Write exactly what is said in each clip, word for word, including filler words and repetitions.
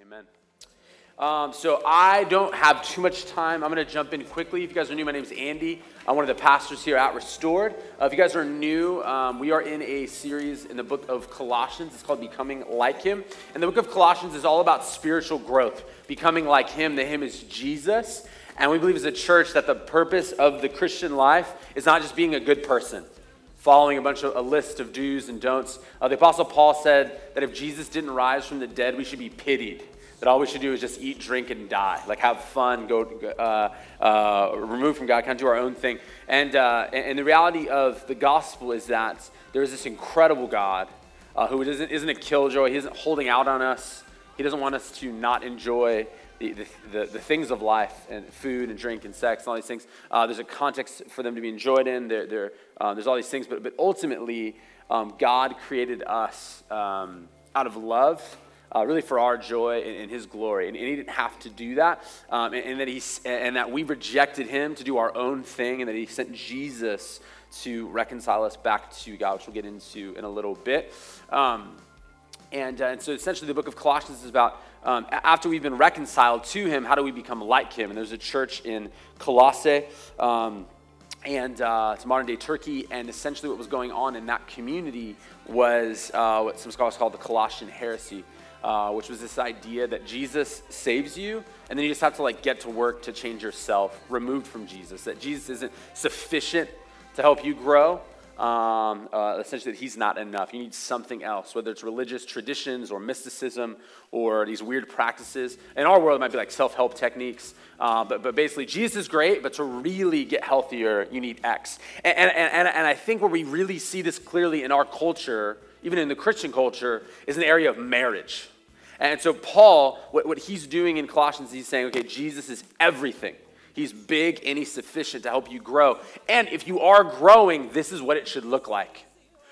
Amen. Um, so I don't have too much time. I'm going to jump in quickly. If you guys are new, my name is Andy. I'm one of the pastors here at Restored. Uh, if you guys are new, um, we are in a series in the book of Colossians. It's called Becoming Like Him. And the book of Colossians is all about spiritual growth, becoming like Him. The Him is Jesus. And we believe as a church that the purpose of the Christian life is not just being a good person, following a bunch of a list of do's and don'ts. Uh, the Apostle Paul said that if Jesus didn't rise from the dead, we should be pitied. That all we should do is just eat, drink, and die. Like have fun, go uh, uh, remove from God, kind of do our own thing. And, uh, and the reality of the gospel is that there is this incredible God uh, who isn't, isn't a killjoy. He isn't holding out on us. He doesn't want us to not enjoy the, the, the, the things of life and food and drink and sex and all these things. Uh, there's a context for them to be enjoyed in. There, there, uh, there's all these things. But, but ultimately, um, God created us um, out of love. Uh, really for our joy and, and His glory, and, and He didn't have to do that, um, and, and that He and that we rejected Him to do our own thing, and that He sent Jesus to reconcile us back to God, which we'll get into in a little bit. Um, and, uh, and so, essentially, the book of Colossians is about um, after we've been reconciled to Him, how do we become like Him? And there's a church in Colossae. Um, And uh, it's modern-day Turkey, and essentially what was going on in that community was uh, what some scholars call the Colossian heresy, uh, which was this idea that Jesus saves you, and then you just have to like get to work to change yourself, removed from Jesus, that Jesus isn't sufficient to help you grow, um, uh, essentially that He's not enough. You need something else, whether it's religious traditions or mysticism or these weird practices. In our world, it might be like self-help techniques, uh, but, but basically Jesus is great, but to really get healthier, you need X. And, and, and, and I think where we really see this clearly in our culture, even in the Christian culture, is in the area of marriage. And so Paul, what, what he's doing in Colossians, he's saying, okay, Jesus is everything. He's big and He's sufficient to help you grow. And if you are growing, this is what it should look like.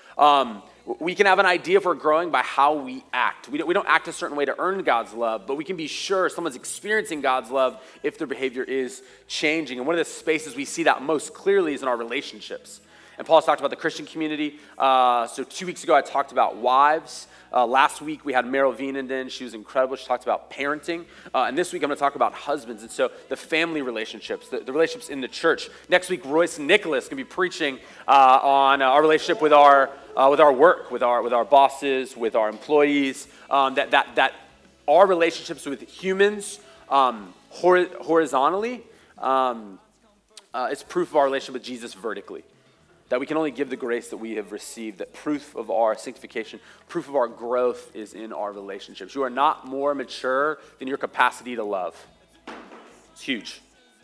Um, we can have an idea if we're growing by how we act. We don't, we don't act a certain way to earn God's love, but we can be sure someone's experiencing God's love if their behavior is changing. And one of the spaces we see that most clearly is in our relationships. And Paul's talked about the Christian community. Uh, so two weeks ago, I talked about wives. Uh, last week, we had Meryl Vienenden. She was incredible. She talked about parenting. Uh, and this week, I'm going to talk about husbands. And so the family relationships, the, the relationships in the church. Next week, Royce Nicholas is going to be preaching uh, on uh, our relationship with our uh, with our work, with our with our bosses, with our employees. Um, that that that our relationships with humans um, hor- horizontally um, uh, is proof of our relationship with Jesus vertically. That we can only give the grace that we have received, that proof of our sanctification, proof of our growth is in our relationships. You are not more mature than your capacity to love. It's huge.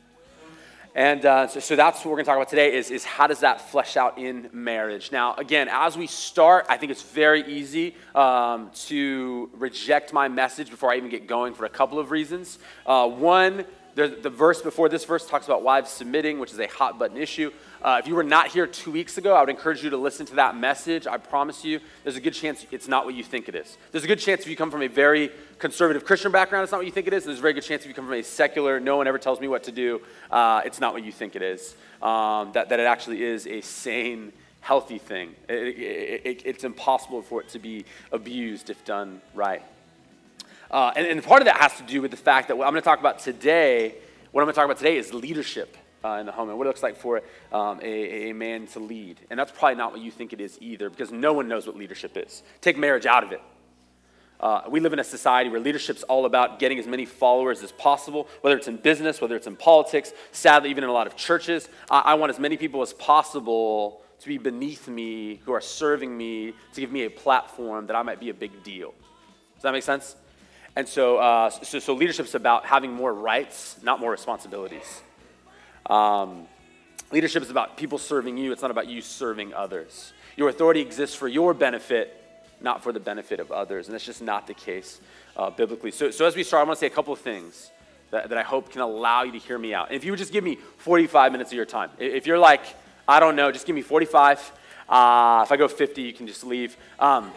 And uh, so, so that's what we're going to talk about today is, is how does that flesh out in marriage. Now, again, as we start, I think it's very easy um, to reject my message before I even get going for a couple of reasons. Uh, one, the, the verse before this verse talks about wives submitting, which is a hot button issue. Uh, if you were not here two weeks ago, I would encourage you to listen to that message. I promise you, there's a good chance it's not what you think it is. There's a good chance if you come from a very conservative Christian background, it's not what you think it is. And there's a very good chance if you come from a secular, no one ever tells me what to do, uh, it's not what you think it is. Um, that, that it actually is a sane, healthy thing. It, it, it, it's impossible for it to be abused if done right. Uh, and, and part of that has to do with the fact that what I'm going to talk about today, what I'm going to talk about today is leadership. Uh, in the home and what it looks like for um, a, a man to lead. And that's probably not what you think it is either, because no one knows what leadership is. Take marriage out of it. Uh, we live in a society where leadership's all about getting as many followers as possible, whether it's in business, whether it's in politics, sadly, even in a lot of churches. Uh, I want as many people as possible to be beneath me, who are serving me, to give me a platform that I might be a big deal. Does that make sense? And so, uh, so, so leadership's about having more rights, not more responsibilities. Um, leadership is about people serving you. It's not about you serving others. Your authority exists for your benefit, not for the benefit of others. And that's just not the case uh, biblically. So, so as we start, I want to say a couple of things that, that I hope can allow you to hear me out. And if you would just give me forty-five minutes of your time. If you're like, I don't know, just give me forty-five. Uh, if I go fifty, you can just leave. Um,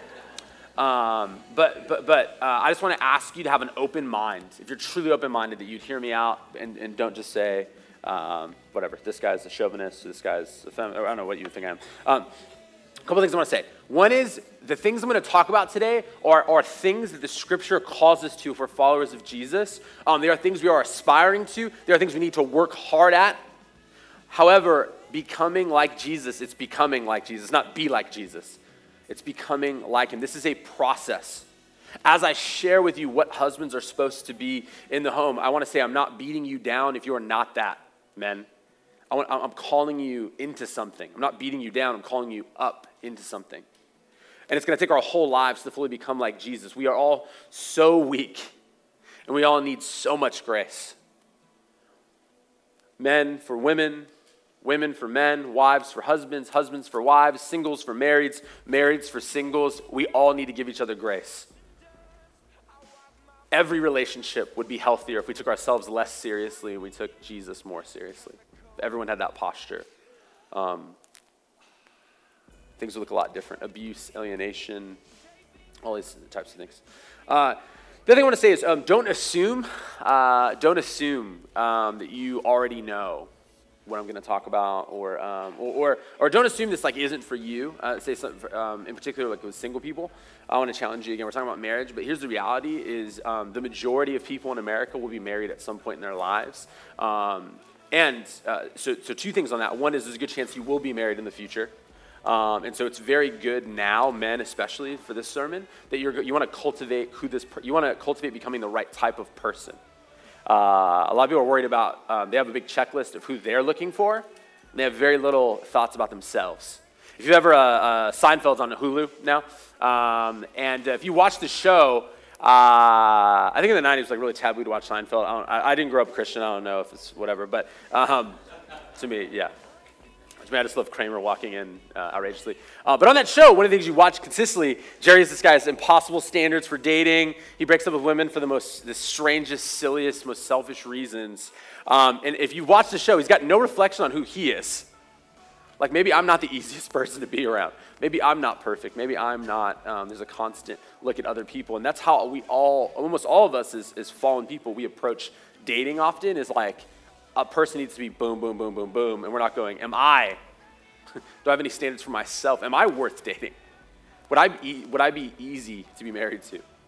um, but but but uh, I just want to ask you to have an open mind. If you're truly open-minded, that you'd hear me out and, and don't just say, Um, whatever, this guy's a chauvinist, this guy's a feminist, I don't know what you think I am. Um, A couple things I want to say. One is the things I'm going to talk about today are, are things that the scripture calls us to if we're followers of Jesus. Um, they are things we are aspiring to. They are things we need to work hard at. However, becoming like Jesus, it's becoming like Jesus, not be like Jesus. It's becoming like him. This is a process. As I share with you what husbands are supposed to be in the home, I want to say I'm not beating you down if you are not that, men. I want, I'm calling you into something. I'm not beating you down. I'm calling you up into something. And it's going to take our whole lives to fully become like Jesus. We are all so weak, and we all need so much grace. Men for women, women for men, wives for husbands, husbands for wives, singles for marrieds, marrieds for singles. We all need to give each other grace. Every relationship would be healthier if we took ourselves less seriously and we took Jesus more seriously. If everyone had that posture. Um, things would look a lot different. Abuse, alienation, all these types of things. Uh, the other thing I want to say is um, don't assume, uh, don't assume um, that you already know what I'm going to talk about, or, um, or or or don't assume this like isn't for you. Uh, say something for, um, in particular like with single people. I want to challenge you again. We're talking about marriage, but here's the reality: is um, the majority of people in America will be married at some point in their lives. Um, and uh, so so two things on that. One is there's a good chance you will be married in the future. Um, and so it's very good now, men especially for this sermon, that you're you want to cultivate who this per- you want to cultivate becoming the right type of person. Uh, a lot of people are worried about, um, they have a big checklist of who they're looking for, and they have very little thoughts about themselves. If you ever, uh, uh, Seinfeld's on Hulu now, um, and if you watch the show, uh, I think in the nineties it was like really taboo to watch Seinfeld. I, don't, I, I didn't grow up Christian, I don't know if it's whatever, but um, to me, yeah. To me, I just love Kramer walking in uh, outrageously. Uh, but on that show, one of the things you watch consistently, Jerry is this guy's impossible standards for dating. He breaks up with women for the most, the strangest, silliest, most selfish reasons. Um, and if you watch the show, he's got no reflection on who he is. Like maybe I'm not the easiest person to be around. Maybe I'm not perfect. Maybe I'm not, um, there's a constant look at other people. And that's how we all, almost all of us as, as fallen people, we approach dating often is like, a person needs to be boom, boom, boom, boom, boom, and we're not going, am I, do I have any standards for myself? Am I worth dating? Would I be, would I be easy to be married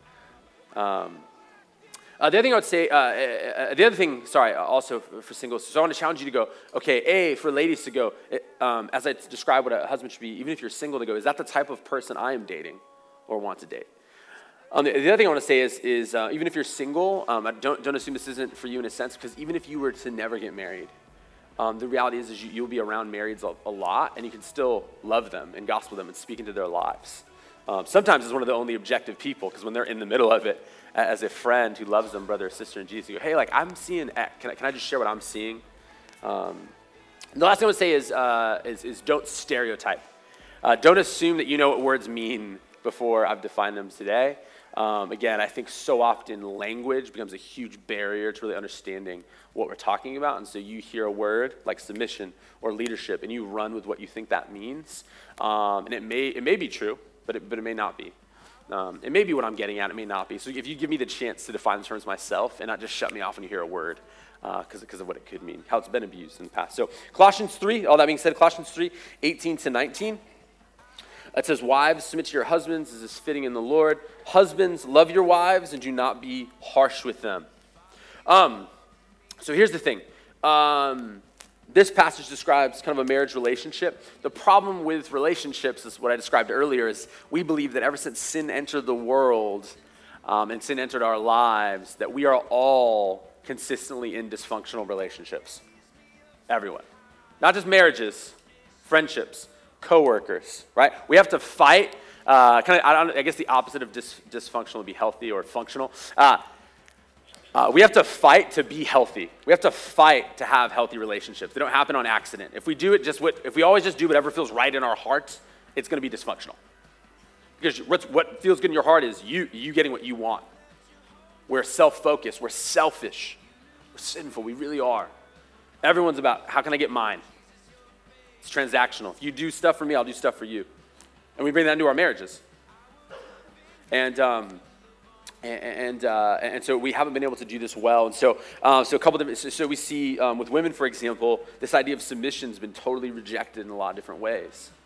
to? Um, uh, the other thing I would say, uh, uh, the other thing, sorry, also for, for singles, so I want to challenge you to go, okay, A, for ladies to go, um, as I describe what a husband should be, even if you're single to go, is that the type of person I am dating or want to date? Um, the, the other thing I want to say is, is uh, even if you're single, um, I don't don't assume this isn't for you in a sense, because even if you were to never get married, um, the reality is, is you, you'll be around marrieds a, a lot, and you can still love them and gospel them and speak into their lives. Um, sometimes it's one of the only objective people, because when they're in the middle of it, as a friend who loves them, brother or sister in Jesus, you go, hey, like I'm seeing X. Can I, can I just share what I'm seeing? Um, the last thing I would say is, uh, is, is don't stereotype. Uh, don't assume that you know what words mean before I've defined them today. Um, again, I think so often language becomes a huge barrier to really understanding what we're talking about. And so you hear a word like submission or leadership, and you run with what you think that means. Um, and it may it may be true, but it, but it may not be. Um, it may be what I'm getting at. It may not be. So if you give me the chance to define the terms myself and not just shut me off when you hear a word, because uh, because of what it could mean, how it's been abused in the past. So Colossians three, all that being said, Colossians three, eighteen to nineteen. It says, wives, submit to your husbands as is fitting in the Lord. Husbands, love your wives and do not be harsh with them. Um, so here's the thing. Um, this passage describes kind of a marriage relationship. The problem with relationships is what I described earlier is we believe that ever since sin entered the world um, and sin entered our lives, that we are all consistently in dysfunctional relationships. Everyone. Not just marriages, friendships, coworkers, right? We have to fight. Uh, kind of, I, don't, I guess the opposite of dis, dysfunctional would be healthy or functional. Uh, uh, we have to fight to be healthy. We have to fight to have healthy relationships. They don't happen on accident. If we do it just what, if we always just do whatever feels right in our hearts, it's going to be dysfunctional. Because what's, what feels good in your heart is you, you getting what you want. We're self-focused. We're selfish. We're sinful. We really are. Everyone's about, how can I get mine? It's transactional. If you do stuff for me, I'll do stuff for you. And we bring that into our marriages. And um, and and, uh, and so we haven't been able to do this well. And so uh, so a couple of so, so we see um, with women, for example, this idea of submission has been totally rejected in a lot of different ways.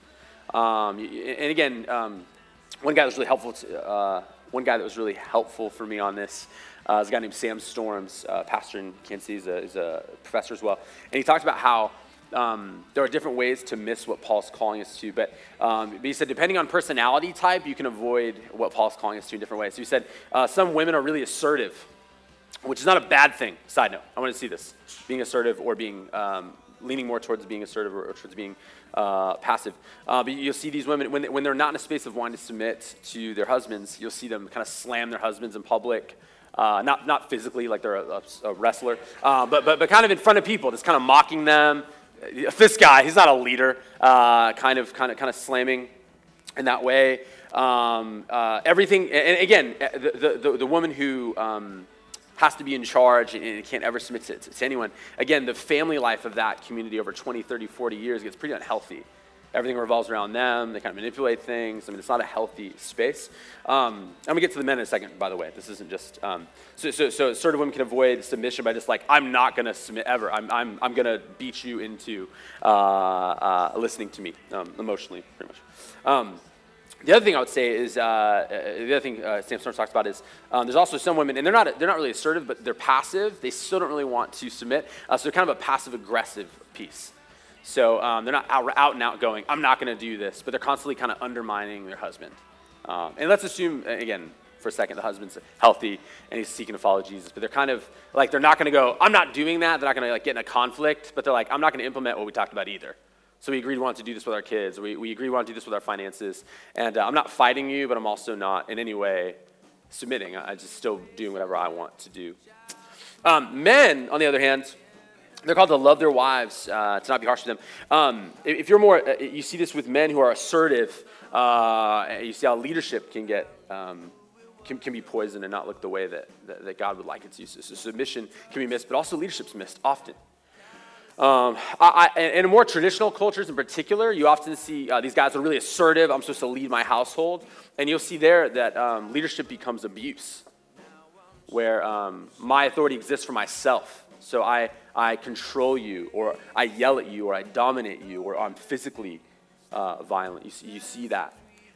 Um, and again, um, one guy that was really helpful. To, uh, one guy that was really helpful for me on this uh, is a guy named Sam Storms, uh, pastor in Kansas City. He's a, he's a professor as well, and he talks about how um, there are different ways to miss what Paul's calling us to. But, um, but he said, depending on personality type, you can avoid what Paul's calling us to in different ways. So he said, uh, some women are really assertive, which is not a bad thing. Side note, I want to see this: being assertive or being um, leaning more towards being assertive or, or towards being uh, passive. Uh, but you'll see these women, when, they, when they're not in a space of wanting to submit to their husbands, you'll see them kind of slam their husbands in public. Uh, not not physically, like they're a, a wrestler, uh, but, but but kind of in front of people, just kind of mocking them. This guy, he's not a leader, uh, kind of kind of kind of slamming in that way. Um, uh, everything, and again, the the, the woman who um, has to be in charge and can't ever submit to, to anyone. Again, the family life of that community over twenty, thirty, forty years gets pretty unhealthy. Everything revolves around them. They kind of manipulate things. I mean, it's not a healthy space. Um, I'm going to get to the men in a second, by the way. This isn't just... Um, so, so, so assertive women can avoid submission by just like, I'm not going to submit ever. I'm, I'm, I'm going to beat you into uh, uh, listening to me um, emotionally, pretty much. Um, The other thing I would say is, uh, the other thing uh, Sam Storms talks about is, um, there's also some women, and they're not they're not really assertive, but they're passive. They still don't really want to submit, uh, so they're kind of a passive-aggressive piece. So um, they're not out, out and out going, I'm not going to do this, but they're constantly kind of undermining their husband. Um, and let's assume, again, for a second, the husband's healthy and he's seeking to follow Jesus, but they're kind of like, they're not going to go, I'm not doing that. They're not going to like get in a conflict, but they're like, I'm not going to implement what we talked about either. So we agreed we want to do this with our kids. We, we agreed we want to do this with our finances. And uh, I'm not fighting you, but I'm also not in any way submitting. I, I'm just still doing whatever I want to do. Um, men, on the other hand, they're called to love their wives, uh, to not be harsh with them. Um, if, if you're more, uh, you see this with men who are assertive. Uh, you see how leadership can get, um, can, can be poisoned and not look the way that, that, that God would like it to. So, so submission can be missed, but also leadership's missed often. Um, I, I, in more traditional cultures in particular, you often see uh, these guys are really assertive. I'm supposed to lead my household. And you'll see there that um, leadership becomes abuse, where um, my authority exists for myself. So I, I control you, or I yell at you, or I dominate you, or I'm physically uh, violent. You see, you see that.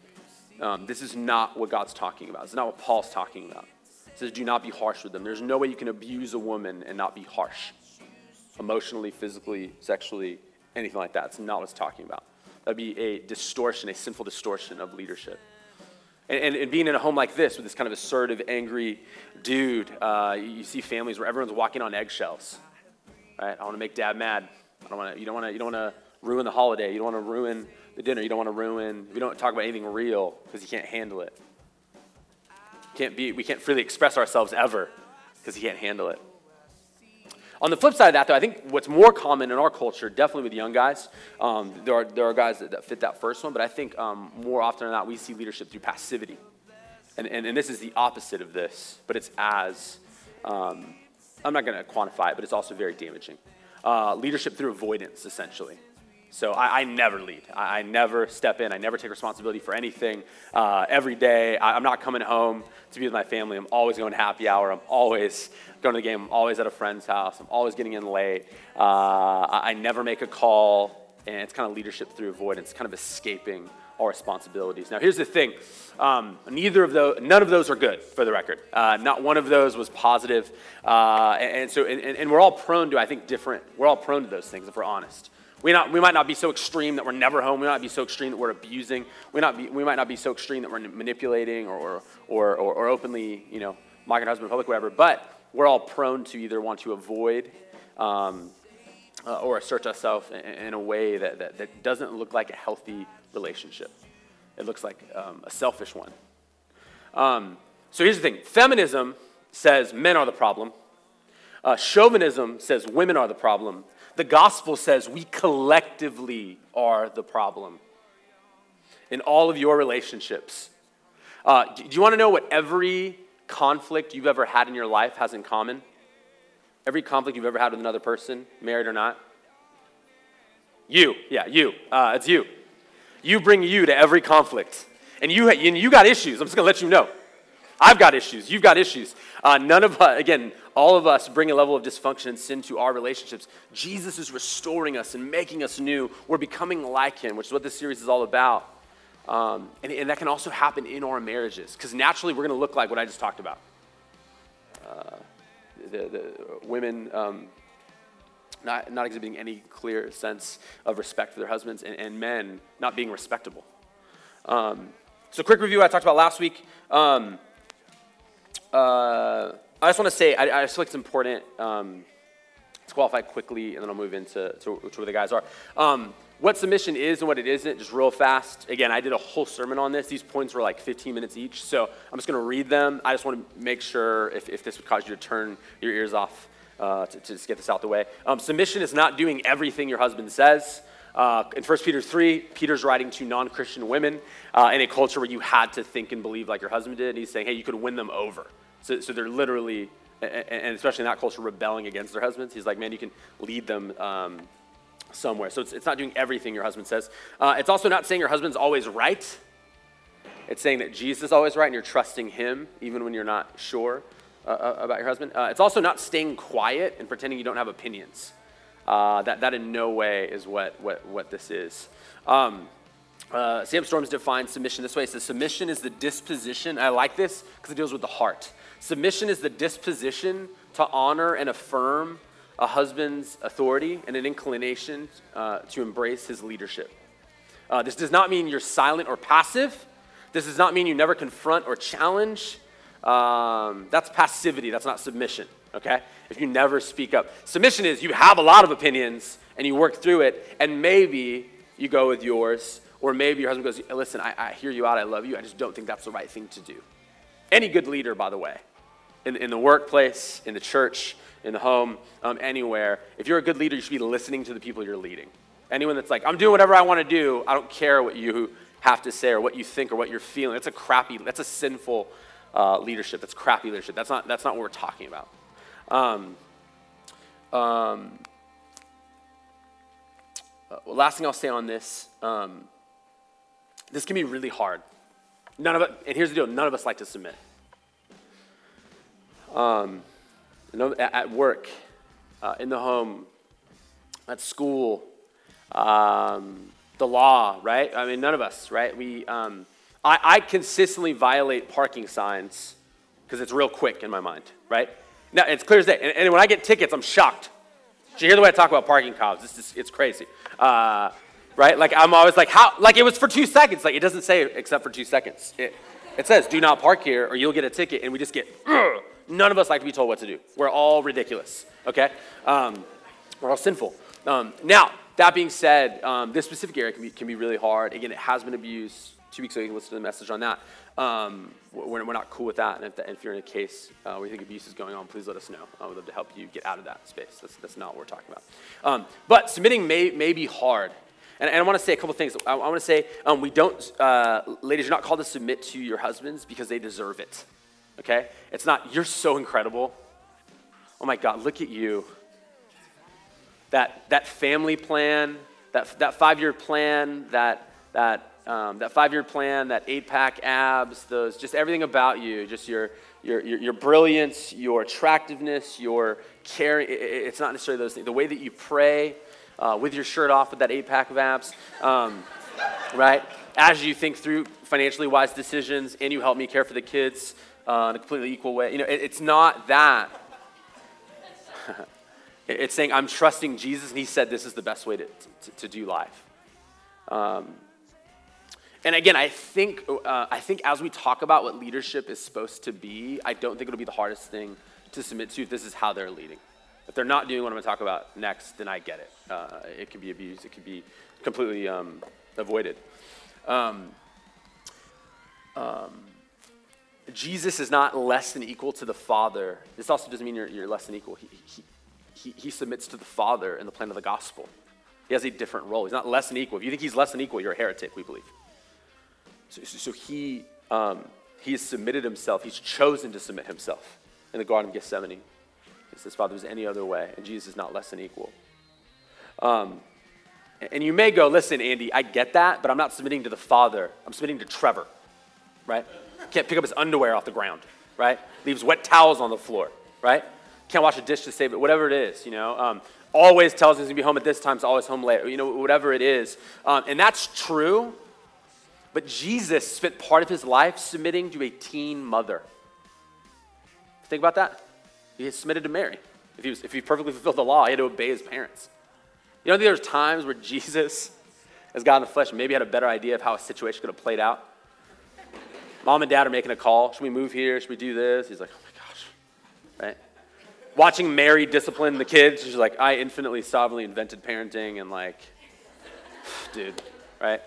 Um, this is not what God's talking about. It's not what Paul's talking about. It says, do not be harsh with them. There's no way you can abuse a woman and not be harsh. Emotionally, physically, sexually, anything like that. It's not what it's talking about. That would be a distortion, a sinful distortion of leadership. And, and, and being in a home like this with this kind of assertive, angry dude, uh, you see families where everyone's walking on eggshells. Right? I want to make dad mad. I don't want to. You don't want to. You don't want to ruin the holiday. You don't want to ruin the dinner. You don't want to ruin. We don't talk about anything real because you can't handle it. Can't be. We can't freely express ourselves ever because you can't handle it. On the flip side of that, though, I think what's more common in our culture, definitely with young guys, um, there are there are guys that, that fit that first one, but I think um, more often than not, we see leadership through passivity. And, and, and this is the opposite of this, but it's as, um, I'm not going to quantify it, but it's also very damaging. Uh, leadership through avoidance, essentially. So I, I never lead. I, I never step in. I never take responsibility for anything. Uh, every day, I, I'm not coming home to be with my family. I'm always going to happy hour. I'm always going to the game. I'm always at a friend's house. I'm always getting in late. Uh, I, I never make a call, and it's kind of leadership through avoidance, kind of escaping our responsibilities. Now, here's the thing. Um, neither of those, none of those are good, for the record. Uh, not one of those was positive. Uh, and, and so, and, and we're all prone to, I think, different, we're all prone to those things, if we're honest. We not we might not be so extreme that we're never home. We might not be so extreme that we're abusing. We not be we might not be so extreme that we're manipulating or or or, or openly, you know, mocking our husband in public, whatever. But we're all prone to either want to avoid um, uh, or assert ourselves in, in a way that, that that doesn't look like a healthy relationship. It looks like um, a selfish one. Um, so here's the thing: feminism says men are the problem. Uh, chauvinism says women are the problem. The gospel says we collectively are the problem in all of your relationships. Uh, do you want to know what every conflict you've ever had in your life has in common? Every conflict you've ever had with another person, married or not? You, yeah, you. Uh, it's you. You bring you to every conflict. And you, and you got issues. I'm just going to let you know. I've got issues. You've got issues. Uh, none of us, again, all of us bring a level of dysfunction and sin to our relationships. Jesus is restoring us and making us new. We're becoming like him, which is what this series is all about. Um, and, and that can also happen in our marriages, because naturally we're going to look like what I just talked about. Uh, the, the women um, not, not exhibiting any clear sense of respect for their husbands, and, and men not being respectable. Um, so quick review I talked about last week. Um, uh, I just want to say, I, I just feel like it's important um, to qualify quickly, and then I'll move into to, to where the guys are. Um, what submission is and what it isn't, just real fast. Again, I did a whole sermon on this. These points were like fifteen minutes each, so I'm just going to read them. I just want to make sure if, if this would cause you to turn your ears off uh, to, to just get this out the way. Um, submission is not doing everything your husband says. Uh, in First Peter three, Peter's writing to non-Christian women uh, in a culture where you had to think and believe like your husband did. And he's saying, hey, you could win them over. So, so they're literally, and especially in that culture, rebelling against their husbands. He's like, man, you can lead them um, somewhere. So it's, it's not doing everything your husband says. Uh, it's also not saying your husband's always right. It's saying that Jesus is always right and you're trusting him even when you're not sure uh, about your husband. Uh, it's also not staying quiet and pretending you don't have opinions. Uh, that, that in no way is what, what, what this is. Um, uh, Sam Storms defines submission this way. He says, submission is the disposition. I like this because it deals with the heart. Submission is the disposition to honor and affirm a husband's authority and an inclination uh, to embrace his leadership. Uh, this does not mean you're silent or passive. This does not mean you never confront or challenge. Um, that's passivity. That's not submission, okay? If you never speak up. Submission is you have a lot of opinions and you work through it, and maybe you go with yours, or maybe your husband goes, listen, I, I hear you out, I love you, I just don't think that's the right thing to do. Any good leader, by the way, in, in the workplace, in the church, in the home, um, anywhere, if you're a good leader, you should be listening to the people you're leading. Anyone that's like, I'm doing whatever I want to do, I don't care what you have to say or what you think or what you're feeling. That's a crappy, that's a sinful uh, leadership. That's crappy leadership. That's not, that's not what we're talking about. Um, um, uh, well, last thing I'll say on this, um, this can be really hard. None of it, and here's the deal, none of us like to submit. Um, at, at work, uh, in the home, at school, um, the law, right? I mean, none of us, right? We, um, I, I consistently violate parking signs because it's real quick in my mind, right? Now, it's clear as day. And, and when I get tickets, I'm shocked. Did you hear the way I talk about parking cops? It's just, it's crazy. Uh, right? Like, I'm always like, how? Like, it was for two seconds. Like, it doesn't say except for two seconds. It, it says, do not park here or you'll get a ticket. And we just get, ugh. None of us like to be told what to do. We're all ridiculous, okay? Um, we're all sinful. Um, now, that being said, um, this specific area can be, can be really hard. Again, it has been abused. Two weeks ago, you can listen to the message on that. Um, we're, we're not cool with that, and if, the, if you're in a case uh, where you think abuse is going on, please let us know. I would love to help you get out of that space. That's, that's not what we're talking about. Um, but submitting may, may be hard. And, and I want to say a couple things. I, I want to say um, we don't, uh, ladies, you're not called to submit to your husbands because they deserve it, okay? It's not, you're so incredible. Oh my God, look at you. That that family plan, that that five-year plan, that that um, that five-year plan, that eight-pack abs, those just everything about you, just your your your, your brilliance, your attractiveness, your caring. It, it's not necessarily those things. The way that you pray uh, with your shirt off with that eight-pack of abs, um, right? As you think through financially wise decisions, and you help me care for the kids uh, in a completely equal way. You know, it, it's not that. It's saying, I'm trusting Jesus, and he said this is the best way to, to, to do life. Um, and again, I think uh, I think as we talk about what leadership is supposed to be, I don't think it'll be the hardest thing to submit to if this is how they're leading. If they're not doing what I'm going to talk about next, then I get it. Uh, it can be abused. It can be completely um, avoided. Um, um, Jesus is not less than equal to the Father. This also doesn't mean you're, you're less than equal. He, he, He, he submits to the Father in the plan of the gospel. He has a different role. He's not less than equal. If you think he's less than equal, you're a heretic, we believe. So, so, so he, um, he has submitted himself. He's chosen to submit himself in the Garden of Gethsemane. He says, Father, there's any other way, and Jesus is not less than equal. Um, and you may go, listen, Andy, I get that, but I'm not submitting to the Father. I'm submitting to Trevor, right? Can't pick up his underwear off the ground, right? Leaves wet towels on the floor, right? Can't wash a dish to save it, whatever it is, you know. Um, always tells him he's going to be home at this time, so always home late, you know, whatever it is. Um, and that's true, but Jesus spent part of his life submitting to a teen mother. Think about that. He submitted to Mary. If he, was, if he perfectly fulfilled the law, he had to obey his parents. You know, there's times where Jesus, as God in the flesh, maybe had a better idea of how a situation could have played out. Mom and dad are making a call. Should we move here? Should we do this? He's like, oh my gosh, right? Watching Mary discipline the kids, she's like, I infinitely sovereignly invented parenting, and like, dude, right?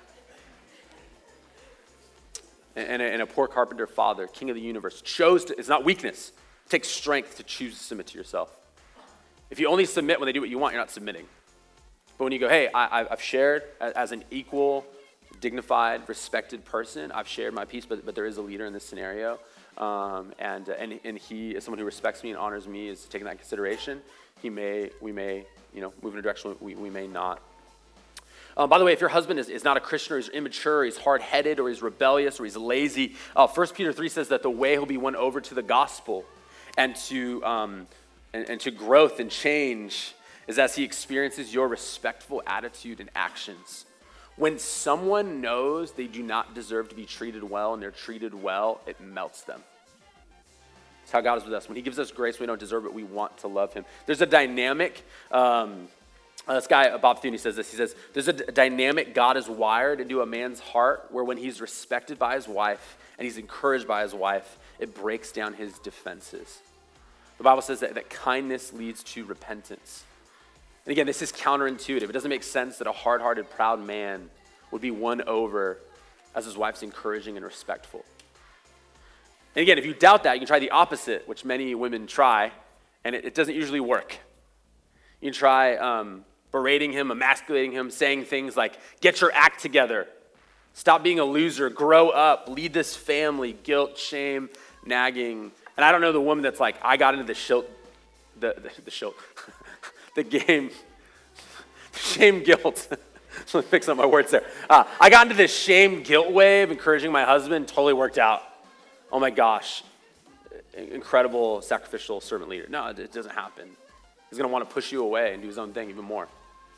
And a, and a poor carpenter father, king of the universe, chose to, it's not weakness, it takes strength to choose to submit to yourself. If you only submit when they do what you want, you're not submitting. But when you go, hey, I, I've shared as an equal, dignified, respected person, I've shared my piece, but, but there is a leader in this scenario, um, and, and and he is someone who respects me and honors me, is taking that into consideration. He may, we may, you know, move in a direction we, we may not. Um, by the way, if your husband is, is not a Christian, or he's immature, or he's hard-headed, or he's rebellious, or he's lazy, uh, First Peter three says that the way he'll be won over to the gospel and to um, and, and to growth and change is as he experiences your respectful attitude and actions. When someone knows they do not deserve to be treated well and they're treated well, it melts them. It's how God is with us. When he gives us grace, we don't deserve it. We want to love him. There's a dynamic, um, uh, this guy, Bob Thune, says this. He says, there's a d- dynamic God has wired into a man's heart where when he's respected by his wife and he's encouraged by his wife, it breaks down his defenses. The Bible says that, that kindness leads to repentance. And again, this is counterintuitive. It doesn't make sense that a hard-hearted, proud man would be won over as his wife's encouraging and respectful. And again, if you doubt that, you can try the opposite, which many women try, and it, it doesn't usually work. You can try um, berating him, emasculating him, saying things like, get your act together, stop being a loser, grow up, lead this family, guilt, shame, nagging. And I don't know the woman that's like, I got into the shilt, the, the, the shilt, the game, shame, guilt. Let me fix up my words there. Uh, I got into this shame, guilt wave, encouraging my husband, totally worked out. Oh my gosh, incredible sacrificial servant leader. No, it doesn't happen. He's going to want to push you away and do his own thing even more.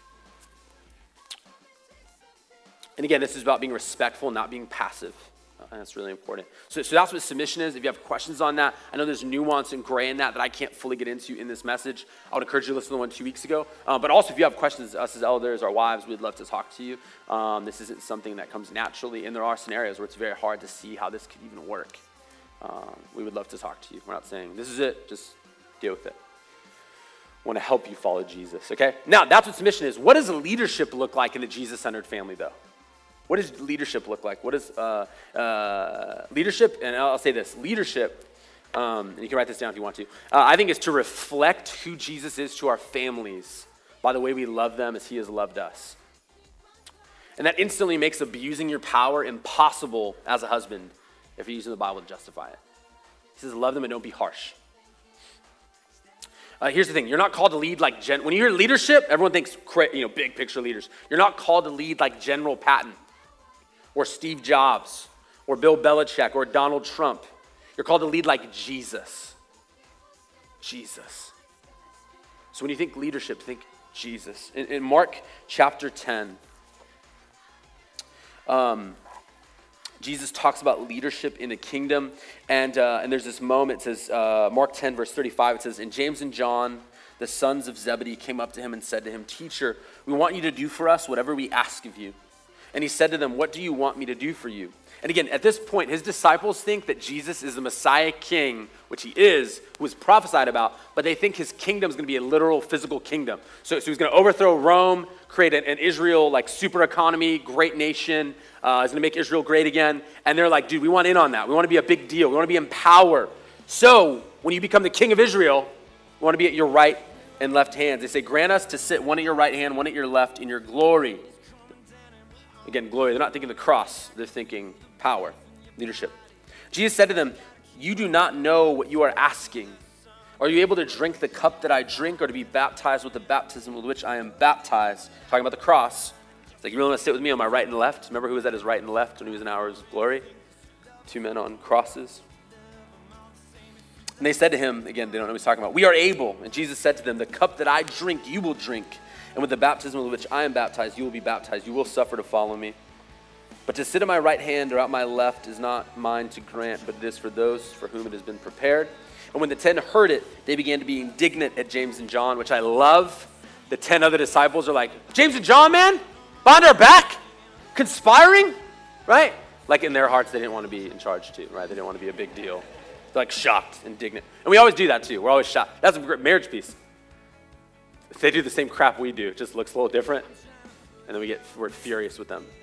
And again, this is about being respectful, not being passive. And that's really important. So, so that's what submission is. If you have questions on that, I know there's nuance and gray in that that I can't fully get into in this message. I would encourage you to listen to the one two weeks ago. Um, but also, if you have questions, us as elders, our wives, we'd love to talk to you. Um, this isn't something that comes naturally, and there are scenarios where it's very hard to see how this could even work. Um, we would love to talk to you. We're not saying, this is it, just deal with it. I want to help you follow Jesus, okay? Now, that's what submission is. What does leadership look like in a Jesus-centered family, though? What does leadership look like? What is uh, uh, leadership? And I'll say this, leadership, um, and you can write this down if you want to, uh, I think is to reflect who Jesus is to our families by the way we love them as he has loved us. And that instantly makes abusing your power impossible as a husband if you're using the Bible to justify it. He says, love them and don't be harsh. Uh, here's the thing, you're not called to lead like, gen- when you hear leadership, everyone thinks, you know, big picture leaders. You're not called to lead like General Patton, or Steve Jobs, or Bill Belichick, or Donald Trump. You're called to lead like Jesus. Jesus. So when you think leadership, think Jesus. In, in Mark chapter ten, um, Jesus talks about leadership in the kingdom, and uh, and there's this moment, it says, uh, Mark ten, verse thirty-five, it says, and James and John, the sons of Zebedee, came up to him and said to him, Teacher, we want you to do for us whatever we ask of you. And he said to them, what do you want me to do for you? And again, at this point, his disciples think that Jesus is the Messiah King, which he is, who was prophesied about, but they think his kingdom is going to be a literal physical kingdom. So, so he's going to overthrow Rome, create an, an Israel like super economy, great nation. Uh, he's going to make Israel great again. And they're like, dude, we want in on that. We want to be a big deal. We want to be in power. So when you become the king of Israel, we want to be at your right and left hands. They say, grant us to sit one at your right hand, one at your left in your glory. Again, glory. They're not thinking the cross. They're thinking power, leadership. Jesus said to them, you do not know what you are asking. Are you able to drink the cup that I drink, or to be baptized with the baptism with which I am baptized? Talking about the cross. It's like, you really want to sit with me on my right and left? Remember who was at his right and left when he was in hours of glory? two men on crosses. And they said to him, again, they don't know what he's talking about, we are able. And Jesus said to them, the cup that I drink, you will drink. And with the baptism with which I am baptized, you will be baptized. You will suffer to follow me. But to sit at my right hand or at my left is not mine to grant, but it is for those for whom it has been prepared. And when the ten heard it, they began to be indignant at James and John, which I love. The ten other disciples are like, James and John, man, behind our back, conspiring, right? Like in their hearts, they didn't want to be in charge too, right? They didn't want to be a big deal. They're like shocked, indignant. And we always do that too. We're always shocked. That's a great marriage piece. If they do the same crap we do, it just looks a little different. And then we get, we're furious with them.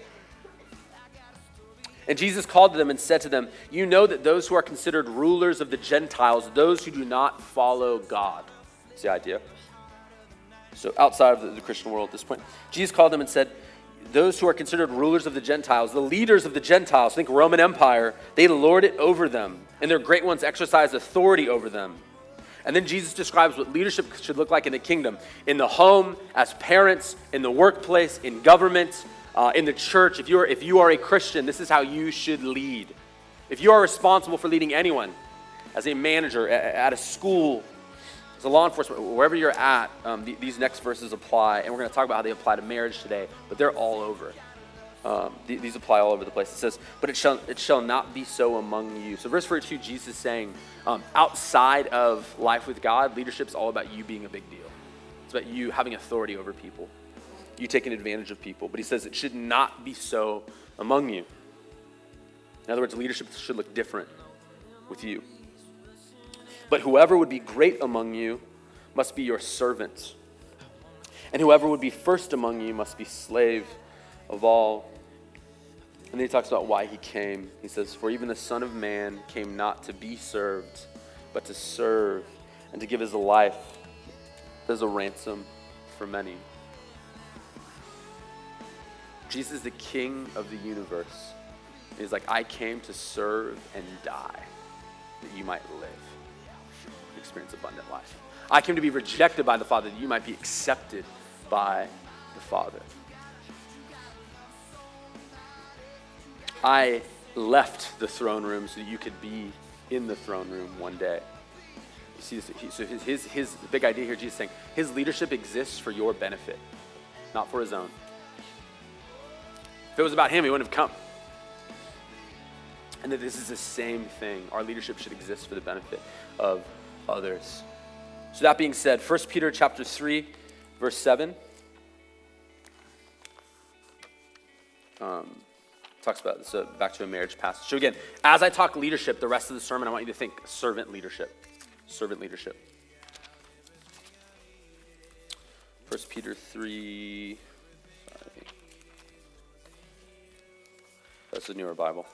And Jesus called to them and said to them, you know that those who are considered rulers of the Gentiles, those who do not follow God. That's the idea. So outside of the, the Christian world at this point, Jesus called them and said, those who are considered rulers of the Gentiles, the leaders of the Gentiles, think Roman Empire, they lord it over them, and their great ones exercise authority over them. And then Jesus describes what leadership should look like in the kingdom, in the home, as parents, in the workplace, in government, uh, in the church. If you are, if you are a Christian, this is how you should lead. If you are responsible for leading anyone, as a manager, at, at a school, as a law enforcement, wherever you're at, um, th- these next verses apply, and we're going to talk about how they apply to marriage today, but they're all over. Um, th- these apply all over the place. It says, but it shall it shall not be so among you. So verse forty-two, Jesus is saying, um, outside of life with God, leadership's all about you being a big deal. It's about you having authority over people, you taking advantage of people. But he says it should not be so among you. In other words, leadership should look different with you. But whoever would be great among you must be your servant. And whoever would be first among you must be slave of all. And then he talks about why he came. He says, for even the Son of Man came not to be served, but to serve and to give his life as a ransom for many. Jesus is the King of the universe. He's like, I came to serve and die that you might live. Experience abundant life. I came to be rejected by the Father that you might be accepted by the Father. I left the throne room so that you could be in the throne room one day. You see, this, he, so his, his, his big idea here, Jesus is saying, his leadership exists for your benefit, not for his own. If it was about him, he wouldn't have come. And that this is the same thing. Our leadership should exist for the benefit of others. So that being said, First Peter chapter three, verse seven. Um, talks about this, uh, back to a marriage passage. So again, as I talk leadership, the rest of the sermon, I want you to think servant leadership. Servant leadership. First Peter three. Sorry. That's a newer Bible.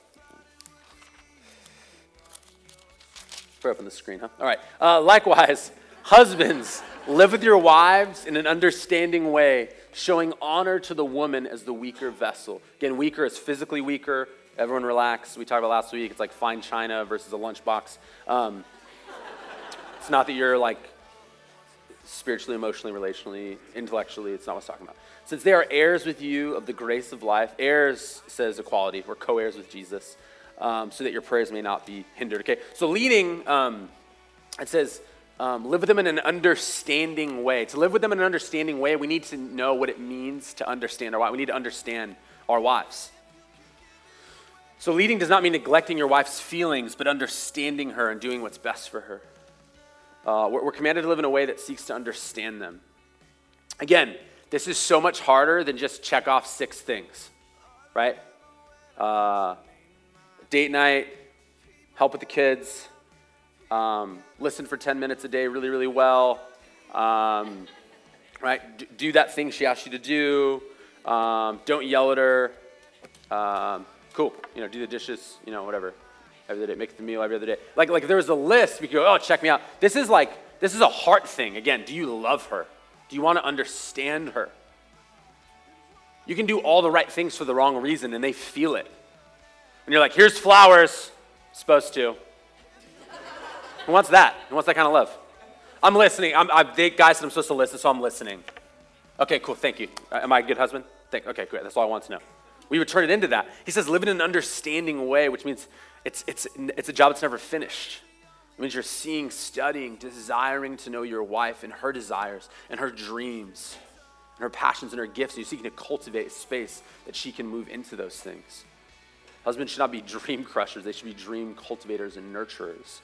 Put it up on the screen, huh? All right. Uh, likewise, husbands, live with your wives in an understanding way, showing honor to the woman as the weaker vessel. Again, weaker is physically weaker. Everyone relax. We talked about last week. It's like fine china versus a lunchbox. Um, it's not that you're like spiritually, emotionally, relationally, intellectually. It's not what it's talking about. Since they are heirs with you of the grace of life, heirs says equality. We're co-heirs with Jesus. Um, so that your prayers may not be hindered. Okay, so leading, um, it says, um, live with them in an understanding way. To live with them in an understanding way, we need to know what it means to understand our wife. We need to understand our wives. So leading does not mean neglecting your wife's feelings, but understanding her and doing what's best for her. Uh, we're, we're commanded to live in a way that seeks to understand them. Again, this is so much harder than just check off six things, right? Uh, Date night, help with the kids, um, listen for ten minutes a day really, really well, um, right? D- do that thing she asked you to do. Um, don't yell at her. Um, cool. You know, do the dishes, you know, whatever. Every other day, make the meal every other day. Like, like if there was a list, we could go, oh, check me out. This is like, this is a heart thing. Again, do you love her? Do you want to understand her? You can do all the right things for the wrong reason, and they feel it. And you're like, here's flowers, supposed to. Who wants that? Who wants that kind of love? I'm listening. I'm, I, they, guys said I'm supposed to listen, so I'm listening. Okay, cool, thank you. Uh, am I a good husband? Thank, okay, great, that's all I want to know. We would turn it into that. He says live in an understanding way, which means it's, it's, it's a job that's never finished. It means you're seeing, studying, desiring to know your wife and her desires and her dreams and her passions and her gifts. You're seeking to cultivate a space that she can move into those things. Husbands should not be dream crushers. They should be dream cultivators and nurturers.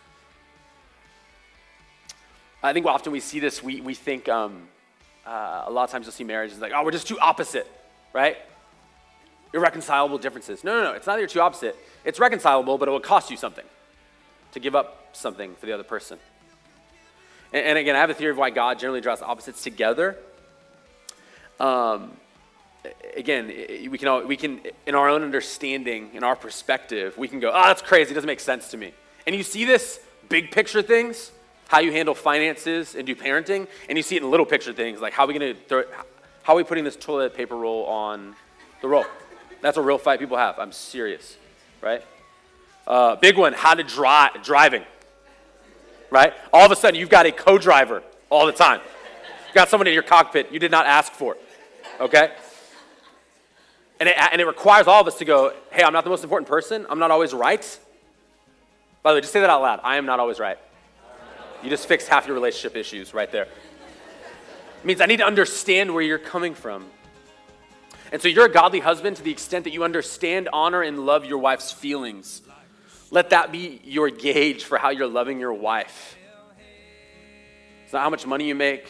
I think often we see this, we, we think um, uh, a lot of times you'll see marriages like, oh, we're just too opposite, right? Irreconcilable differences. No, no, no, it's not that you're too opposite. It's reconcilable, but it will cost you something to give up something for the other person. And, and again, I have a theory of why God generally draws opposites together. Um, again, we can, we can, in our own understanding, in our perspective, we can go, oh, that's crazy, it doesn't make sense to me. And you see this big picture things, how you handle finances and do parenting, and you see it in little picture things, like how are we gonna throw, how are we putting this toilet paper roll on the roll? That's a real fight people have. I'm serious, right? Uh, big one, how to drive, driving, right? All of a sudden, you've got a co-driver all the time. You've got someone in your cockpit you did not ask for, okay? And it, and it requires all of us to go, hey, I'm not the most important person. I'm not always right. By the way, just say that out loud. I am not always right. You just fixed half your relationship issues right there. It means I need to understand where you're coming from. And so you're a godly husband to the extent that you understand, honor, and love your wife's feelings. Let that be your gauge for how you're loving your wife. It's not how much money you make.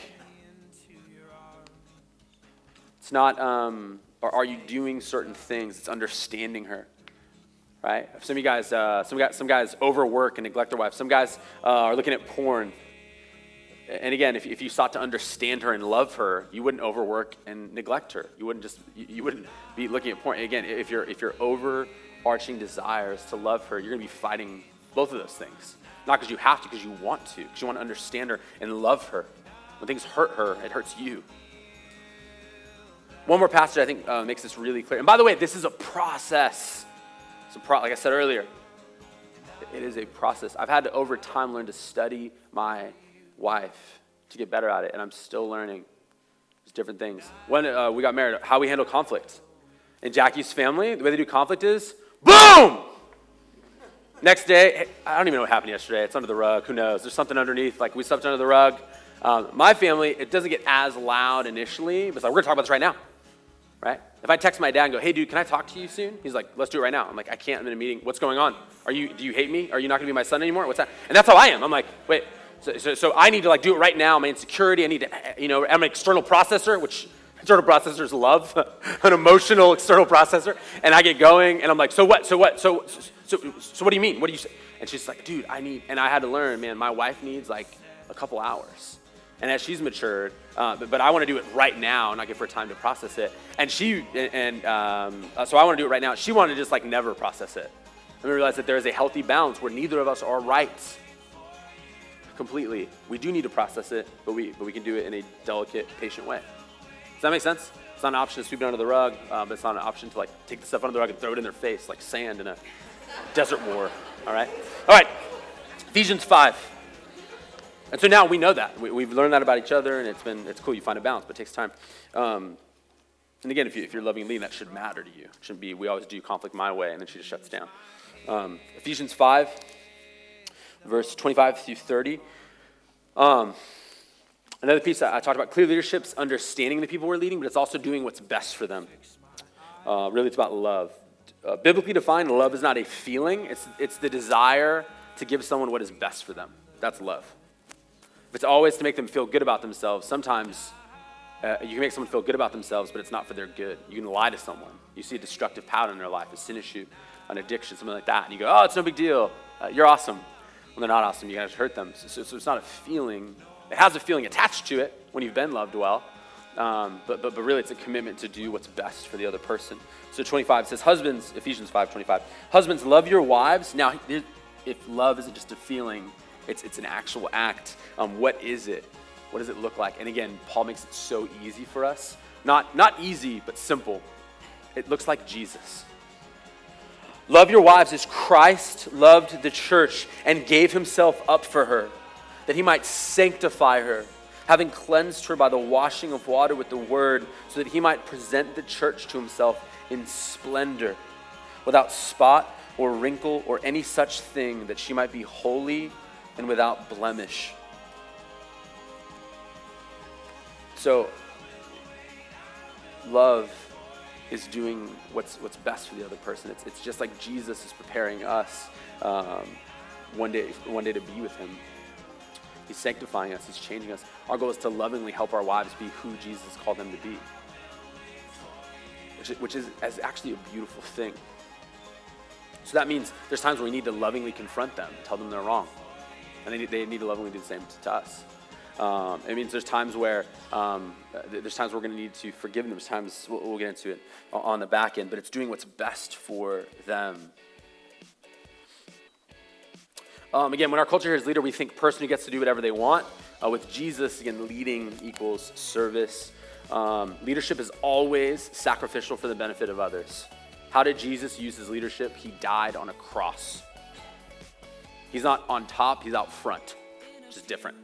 It's not, um, or are you doing certain things? It's understanding her, right? Some of you guys, uh, some guys, some guys overwork and neglect their wife. Some guys uh, are looking at porn. And again, if, if you sought to understand her and love her, you wouldn't overwork and neglect her. You wouldn't just, you, you wouldn't be looking at porn. Again, if you're if you're overarching desires to love her, you're going to be fighting both of those things. Not because you have to, because you want to, because you want to understand her and love her. When things hurt her, it hurts you. One more passage I think uh, makes this really clear. And by the way, this is a process. It's a pro- like I said earlier, it is a process. I've had to over time learn to study my wife to get better at it, and I'm still learning. There's different things. When uh, we got married, how we handle conflict. In Jackie's family, the way they do conflict is, boom! Next day, hey, I don't even know what happened yesterday. It's under the rug. Who knows? There's something underneath. Like, we slept under the rug. Um, my family, it doesn't get as loud initially, but it's like, we're going to talk about this right now, right? If I text my dad and go, hey, dude, can I talk to you soon? He's like, let's do it right now. I'm like, I can't. I'm in a meeting. What's going on? Are you? Do you hate me? Are you not going to be my son anymore? What's that? And that's how I am. I'm like, wait. So, so, so I need to like do it right now. My insecurity, I need to, you know, I'm an external processor, which external processors love, an emotional external processor. And I get going and I'm like, so what, so what, so, so, so what do you mean? What do you say? And she's like, dude, I need, and I had to learn, man, my wife needs like a couple hours. And as she's matured, uh, but, but I want to do it right now and not give her time to process it. And she, and um, uh, so I want to do it right now. She wanted to just like never process it. And we realized that there is a healthy balance where neither of us are right. Completely. We do need to process it, but we but we can do it in a delicate, patient way. Does that make sense? It's not an option to sweep it under the rug, uh, but it's not an option to like take the stuff under the rug and throw it in their face like sand in a desert war. All right? All right. Ephesians five. And so now we know that. We, we've learned that about each other, and it's been it's cool. You find a balance, but it takes time. Um, and again, if, you, if you're loving and leading, that should matter to you. It shouldn't be, we always do conflict my way, and then she just shuts down. Um, Ephesians five. Verse twenty-five through thirty. Um, another piece I, I talked about, clear leadership's understanding the people we're leading, but it's also doing what's best for them. Uh, really, it's about love. Uh, biblically defined, love is not a feeling. It's, it's the desire to give someone what is best for them. That's love. If it's always to make them feel good about themselves, sometimes uh, you can make someone feel good about themselves, but it's not for their good. You can lie to someone. You see a destructive pattern in their life, a sin issue, an addiction, something like that, and you go, oh, it's no big deal. Uh, you're awesome. When they're not awesome, you guys hurt them. So, so, so it's not a feeling. It has a feeling attached to it when you've been loved well. Um, but, but, but really, it's a commitment to do what's best for the other person. So twenty-five says, husbands, Ephesians five twenty-five, husbands, love your wives. Now, if love isn't just a feeling, it's, it's an actual act. Um, what is it? What does it look like? And again, Paul makes it so easy for us. Not, not easy, but simple. It looks like Jesus. Love your wives as Christ loved the church and gave himself up for her, that he might sanctify her, having cleansed her by the washing of water with the word, so that he might present the church to himself in splendor, without spot or wrinkle or any such thing, that she might be holy and without blemish. So, love is doing what's what's best for the other person. It's it's just like Jesus is preparing us um, one day one day to be with him. He's sanctifying us. He's changing us. Our goal is to lovingly help our wives be who Jesus called them to be, which, which is, is actually a beautiful thing. So that means there's times where we need to lovingly confront them, tell them they're wrong, and they need, they need to lovingly do the same to, to us. Um, it means there's times where um, there's times we're going to need to forgive them. There's times we'll, we'll get into it on the back end, but it's doing what's best for them. Um, again, when our culture here is leader, we think person who gets to do whatever they want. Uh, with Jesus, again, leading equals service. Um, leadership is always sacrificial for the benefit of others. How did Jesus use his leadership? He died on a cross. He's not on top, he's out front, which is different.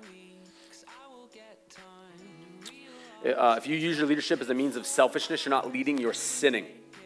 Uh, if you use your leadership as a means of selfishness, you're not leading, you're sinning.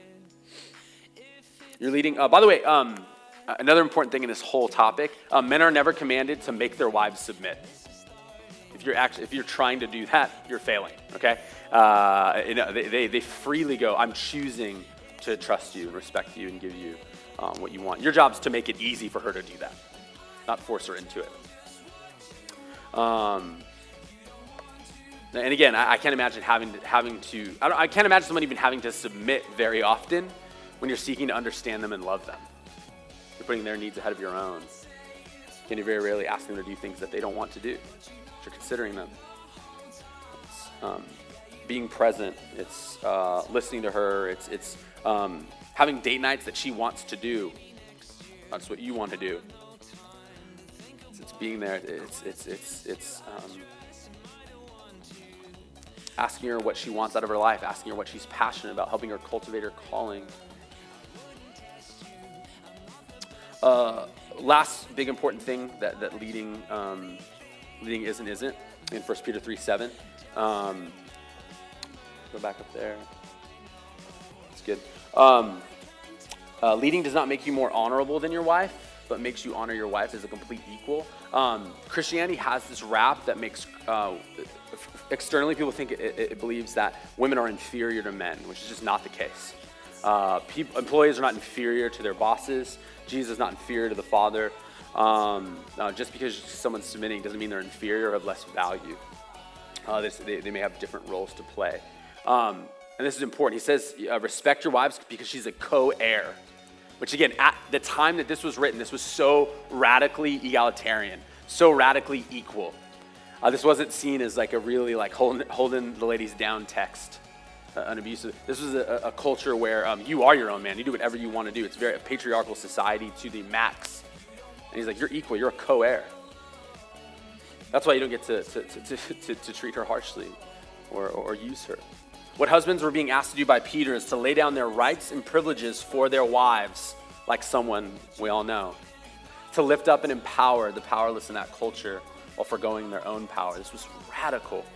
You're leading, uh, by the way, um, another important thing in this whole topic, uh, men are never commanded to make their wives submit. If you're actually, if you're trying to do that, you're failing, okay? Uh, you know, they, they, they freely go, I'm choosing to trust you and respect you and give you um, what you want. Your job is to make it easy for her to do that, not force her into it. Um, and again, I, I can't imagine having to, having to I, don't, I can't imagine someone even having to submit very often when you're seeking to understand them and love them. You're putting their needs ahead of your own. And you're very rarely asking them to do things that they don't want to do. You're considering them. It's, um, being present. It's uh, listening to her. It's it's um, having date nights that she wants to do. Not just what you want to do. It's, it's being there. It's it's it's it's um, asking her what she wants out of her life. Asking her what she's passionate about. Helping her cultivate her calling. Uh, last big important thing that, that leading um, leading is and isn't in First Peter three seven. Um, go back up there. That's good. Um, uh, leading does not make you more honorable than your wife, but makes you honor your wife as a complete equal. Um, Christianity has this rap that makes uh, externally people think it, it, it believes that women are inferior to men, which is just not the case. Uh, pe- employees are not inferior to their bosses. Jesus is not inferior to the Father. Um, uh, just because someone's submitting doesn't mean they're inferior or have less value. Uh, they, they may have different roles to play. Um, and this is important. He says, uh, respect your wives because she's a co-heir. Which again, at the time that this was written, this was so radically egalitarian, so radically equal. Uh, this wasn't seen as like a really like holding, holding the ladies down text. Uh, an abusive. This was a, a culture where um, you are your own man. You do whatever you want to do. It's very a patriarchal society to the max. And he's like, you're equal. You're a co-heir. That's why you don't get to to, to, to, to treat her harshly or, or use her. What husbands were being asked to do by Peter is to lay down their rights and privileges for their wives, like someone we all know. To lift up and empower the powerless in that culture while forgoing their own power. This was radical.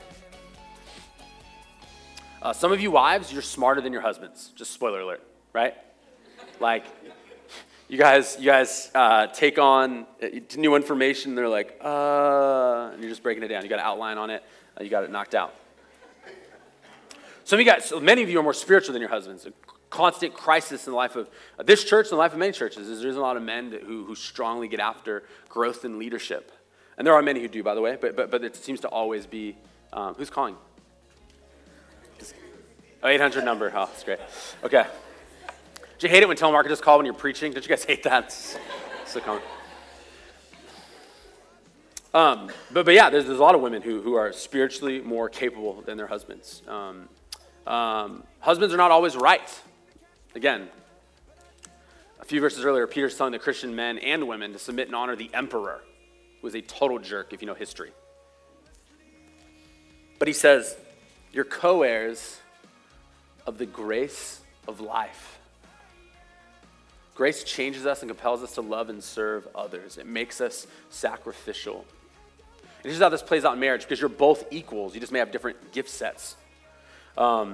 Uh, some of you wives, you're smarter than your husbands. Just spoiler alert, right? Like, you guys, you guys uh, take on new information. They're like, uh, and you're just breaking it down. You got an outline on it. Uh, you got it knocked out. Some of you guys, so many of you are more spiritual than your husbands. A constant crisis in the life of uh, this church and the life of many churches is there's a lot of men that, who who strongly get after growth and leadership, and there are many who do, by the way. But but but it seems to always be um, who's calling. Oh, eight hundred number. Oh, that's great. Okay. Do you hate it when telemarketers call when you're preaching? Don't you guys hate that? It's so common. Um, but but yeah, there's there's a lot of women who who are spiritually more capable than their husbands. Um, um, husbands are not always right. Again, a few verses earlier, Peter's telling the Christian men and women to submit and honor the emperor, who was a total jerk if you know history. But he says, you're co-heirs of the grace of life. Grace changes us and compels us to love and serve others. It makes us sacrificial. And this is how this plays out in marriage, because you're both equals. You just may have different gift sets. Um,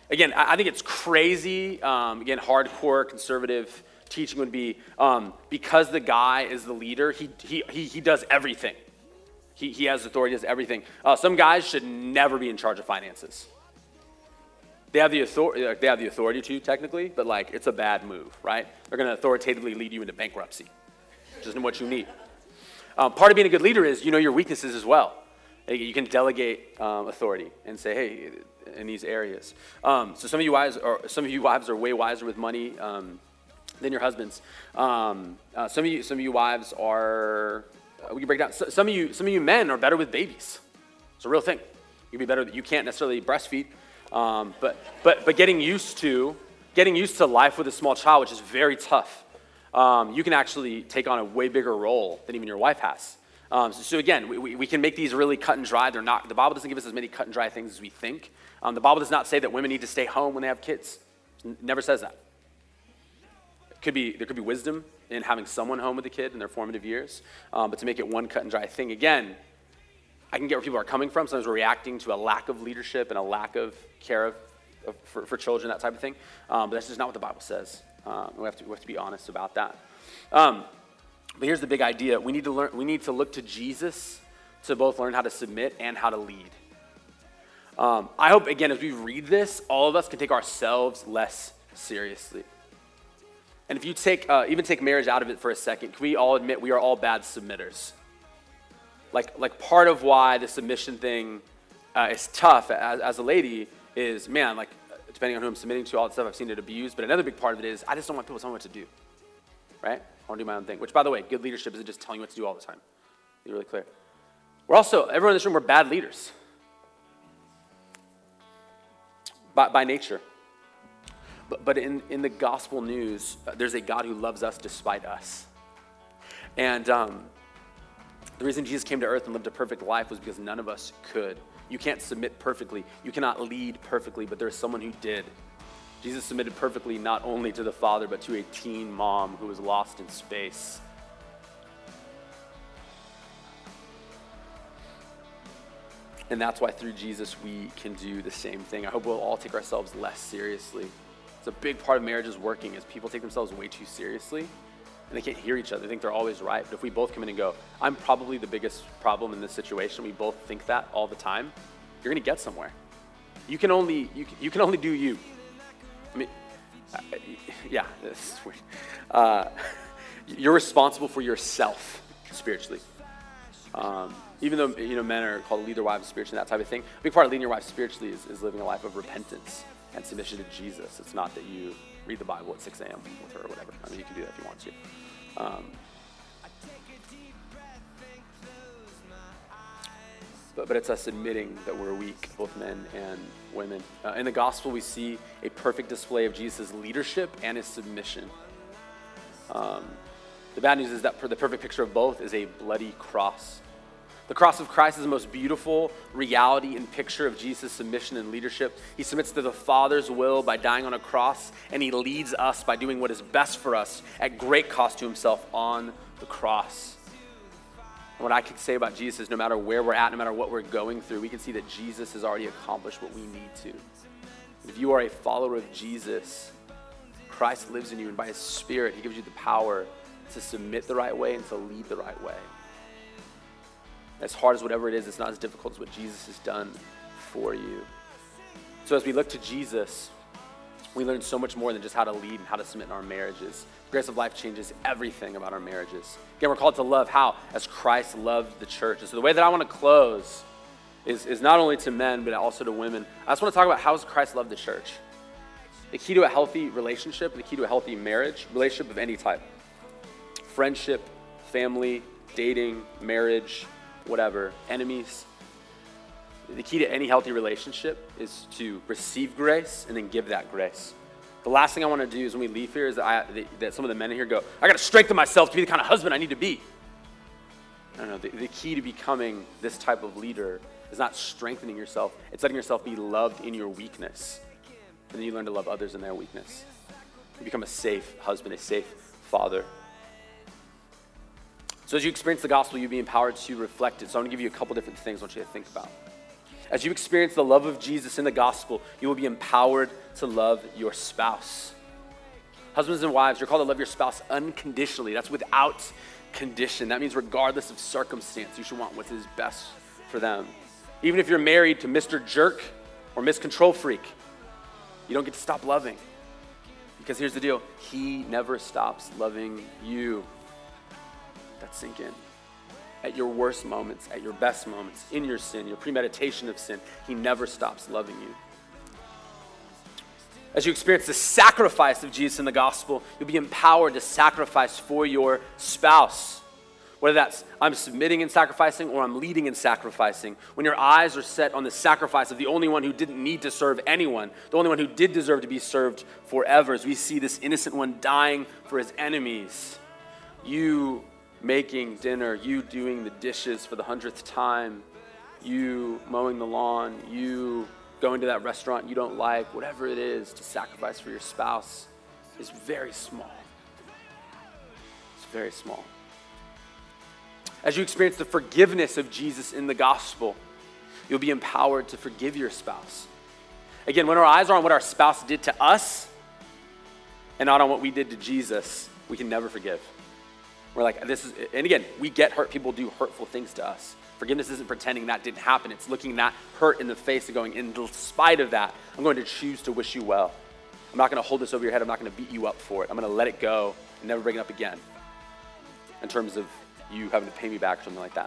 again, I, I think it's crazy. Um, again, hardcore conservative teaching would be um, because the guy is the leader, he he he, he does everything. He he has authority, does everything. Uh, some guys should never be in charge of finances. They have the authority. They have the authority to technically, but like it's a bad move, right? They're going to authoritatively lead you into bankruptcy, which isn't what you need. Um, part of being a good leader is you know your weaknesses as well. You can delegate um, authority and say, hey, in these areas. Um, so some of you wives, or some of you wives are way wiser with money um, than your husbands. Um, uh, some of you, some of you wives are. Uh, we can break down. So, some of you, some of you men are better with babies. It's a real thing. You can be better. You can't necessarily breastfeed, um, but but but getting used to getting used to life with a small child, which is very tough. Um, you can actually take on a way bigger role than even your wife has. Um, so, so again, we, we, we can make these really cut and dry. They're not. The Bible doesn't give us as many cut and dry things as we think. Um, the Bible does not say that women need to stay home when they have kids. It never says that. It could be there could be wisdom in having someone home with a kid in their formative years, um, but to make it one cut and dry thing, again, I can get where people are coming from. Sometimes we're reacting to a lack of leadership and a lack of care of, of for, for children, that type of thing. Um, but that's just not what the Bible says. Um, we have to we have to be honest about that. Um, But here's the big idea. We need to learn, we need to look to Jesus to both learn how to submit and how to lead. Um, I hope, again, as we read this, all of us can take ourselves less seriously. And if you take, uh, even take marriage out of it for a second, can we all admit we are all bad submitters? Like, like part of why the submission thing uh, is tough as, as a lady is, man, like, depending on who I'm submitting to, all that stuff, I've seen it abused. But another big part of it is, I just don't want people to tell me what to do, right? I want to do my own thing. Which, by the way, good leadership isn't just telling you what to do all the time. Be really clear. We're also, everyone in this room, we're bad leaders. By, by nature. But, but in, in the gospel news, uh, there's a God who loves us despite us. And um, the reason Jesus came to earth and lived a perfect life was because none of us could. You can't submit perfectly. You cannot lead perfectly, but there's someone who did. Jesus submitted perfectly not only to the Father, but to a teen mom who was lost in space. And that's why through Jesus we can do the same thing. I hope we'll all take ourselves less seriously. It's a big part of marriages working is people take themselves way too seriously and they can't hear each other. They think they're always right. But if we both come in and go, I'm probably the biggest problem in this situation, we both think that all the time, you're gonna get somewhere. You can only, you can, you can only do you. I mean, uh, yeah, this is weird. Uh, you're responsible for yourself spiritually. Um, even though, you know, men are called to lead their wives spiritually, that type of thing. A big part of leading your wife spiritually is, is living a life of repentance and submission to Jesus. It's not that you read the Bible at six a.m. with her or whatever. I mean, you can do that if you want to. Um, But, but it's us admitting that we're weak, both men and women. Uh, in the gospel, we see a perfect display of Jesus' leadership and his submission. Um, the bad news is that the perfect picture of both is a bloody cross. The cross of Christ is the most beautiful reality and picture of Jesus' submission and leadership. He submits to the Father's will by dying on a cross, and he leads us by doing what is best for us at great cost to himself on the cross. What I can say about Jesus is no matter where we're at, no matter what we're going through, we can see that Jesus has already accomplished what we need to. If you are a follower of Jesus, Christ lives in you, and by his Spirit, he gives you the power to submit the right way and to lead the right way. As hard as whatever it is, it's not as difficult as what Jesus has done for you. So as we look to Jesus, we learn so much more than just how to lead and how to submit in our marriages. The Grace of Life changes everything about our marriages. Again, we're called to love how? As Christ loved the church. And so the way that I want to close is, is not only to men, but also to women. I just want to talk about how does Christ love the church? The key to a healthy relationship, the key to a healthy marriage, relationship of any type. Friendship, family, dating, marriage, whatever, enemies. The key to any healthy relationship is to receive grace and then give that grace. The last thing I want to do is when we leave here is that, I, that some of the men in here go, I got to strengthen myself to be the kind of husband I need to be. I don't know, the, the key to becoming this type of leader is not strengthening yourself, it's letting yourself be loved in your weakness. And then you learn to love others in their weakness. You become a safe husband, a safe father. So as you experience the gospel, you'll be empowered to reflect it. So I'm going to give you a couple different things I want you to think about. As you experience the love of Jesus in the gospel, you will be empowered to love your spouse. Husbands and wives, you're called to love your spouse unconditionally. That's without condition. That means regardless of circumstance, you should want what is best for them. Even if you're married to Mister Jerk or Miss Control Freak, you don't get to stop loving. Because here's the deal, he never stops loving you. That sink in. At your worst moments, at your best moments, in your sin, your premeditation of sin, he never stops loving you. As you experience the sacrifice of Jesus in the gospel, you'll be empowered to sacrifice for your spouse. Whether that's I'm submitting and sacrificing or I'm leading and sacrificing. When your eyes are set on the sacrifice of the only one who didn't need to serve anyone, the only one who did deserve to be served forever, as we see this innocent one dying for his enemies, you making dinner, you doing the dishes for the hundredth time, you mowing the lawn, you going to that restaurant you don't like, whatever it is to sacrifice for your spouse is very small. It's very small. As you experience the forgiveness of Jesus in the gospel, you'll be empowered to forgive your spouse. Again, when our eyes are on what our spouse did to us and not on what we did to Jesus, we can never forgive. We're like, this is, and again, we get hurt. People do hurtful things to us. Forgiveness isn't pretending that didn't happen. It's looking that hurt in the face and going, in spite of that, I'm going to choose to wish you well. I'm not going to hold this over your head. I'm not going to beat you up for it. I'm going to let it go and never bring it up again in terms of you having to pay me back or something like that.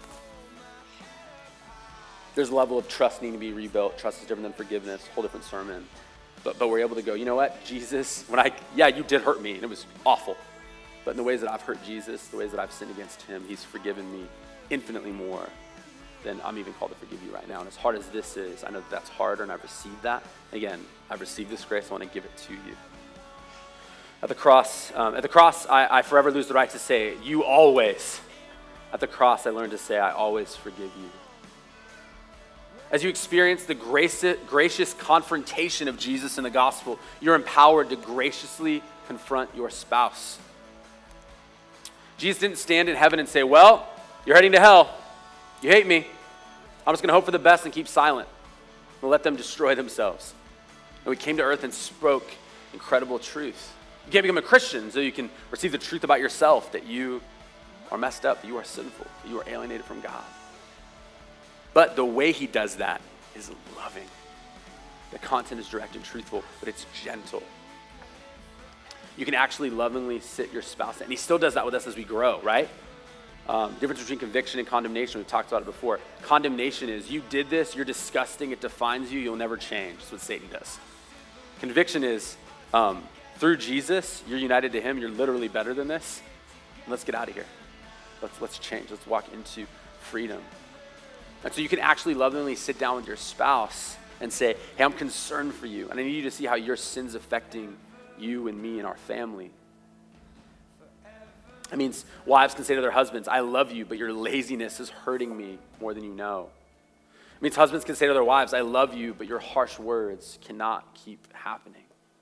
There's a level of trust needing to be rebuilt. Trust is different than forgiveness, whole different sermon. But but we're able to go, you know what, Jesus, when I, yeah, you did hurt me and it was awful. But in the ways that I've hurt Jesus, the ways that I've sinned against him, he's forgiven me infinitely more than I'm even called to forgive you right now. And as hard as this is, I know that that's harder and I've received that. Again, I've received this grace, I want to give it to you. At the cross, um, at the cross, I, I forever lose the right to say, you always. At the cross, I learned to say, I always forgive you. As you experience the grace, gracious confrontation of Jesus in the gospel, you're empowered to graciously confront your spouse. Jesus didn't stand in heaven and say, well, you're heading to hell. You hate me. I'm just going to hope for the best and keep silent and let them destroy themselves. And we came to earth and spoke incredible truth. You can't become a Christian so you can receive the truth about yourself, that you are messed up, that you are sinful, that you are alienated from God. But the way he does that is loving. The content is direct and truthful, but it's gentle. You can actually lovingly sit your spouse down. And he still does that with us as we grow, right? Um, difference between conviction and condemnation, we've talked about it before. Condemnation is, you did this, you're disgusting, it defines you, you'll never change. That's what Satan does. Conviction is, um, through Jesus, you're united to him, you're literally better than this. Let's get out of here. Let's, let's change, let's walk into freedom. And so you can actually lovingly sit down with your spouse and say, hey, I'm concerned for you, and I need you to see how your sin's affecting you and me and our family. It means wives can say to their husbands, I love you, but your laziness is hurting me more than you know. It means husbands can say to their wives, I love you, but your harsh words cannot keep happening.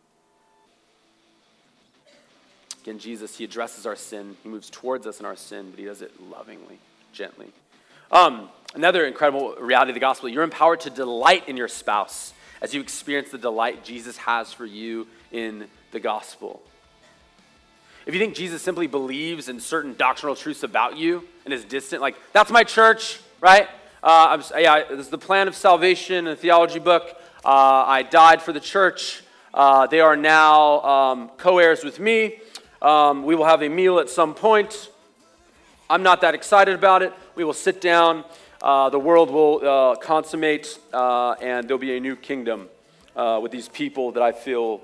Again, Jesus, he addresses our sin. He moves towards us in our sin, but he does it lovingly, gently. Um, another incredible reality of the gospel, you're empowered to delight in your spouse as you experience the delight Jesus has for you in the gospel. If you think Jesus simply believes in certain doctrinal truths about you and is distant, like, that's my church, right? Uh, I'm, yeah, this is the plan of salvation, a theology book. Uh, I died for the church. Uh, they are now um, co-heirs with me. Um, we will have a meal at some point. I'm not that excited about it. We will sit down. Uh, the world will uh, consummate, uh, and there'll be a new kingdom uh, with these people that I feel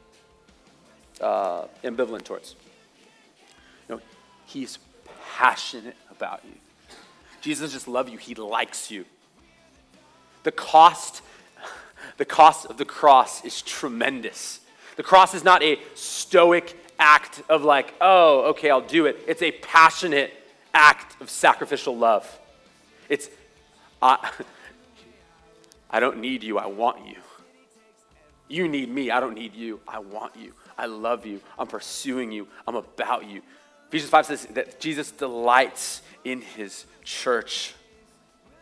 uh, ambivalent towards. You know, he's passionate about you. Jesus doesn't just love you, he likes you. The cost, the cost of the cross is tremendous. The cross is not a stoic act of like, oh, okay, I'll do it. It's a passionate act of sacrificial love. It's, I, I don't need you, I want you. You need me, I don't need you, I want you. I love you, I'm pursuing you, I'm about you. Ephesians five says that Jesus delights in his church.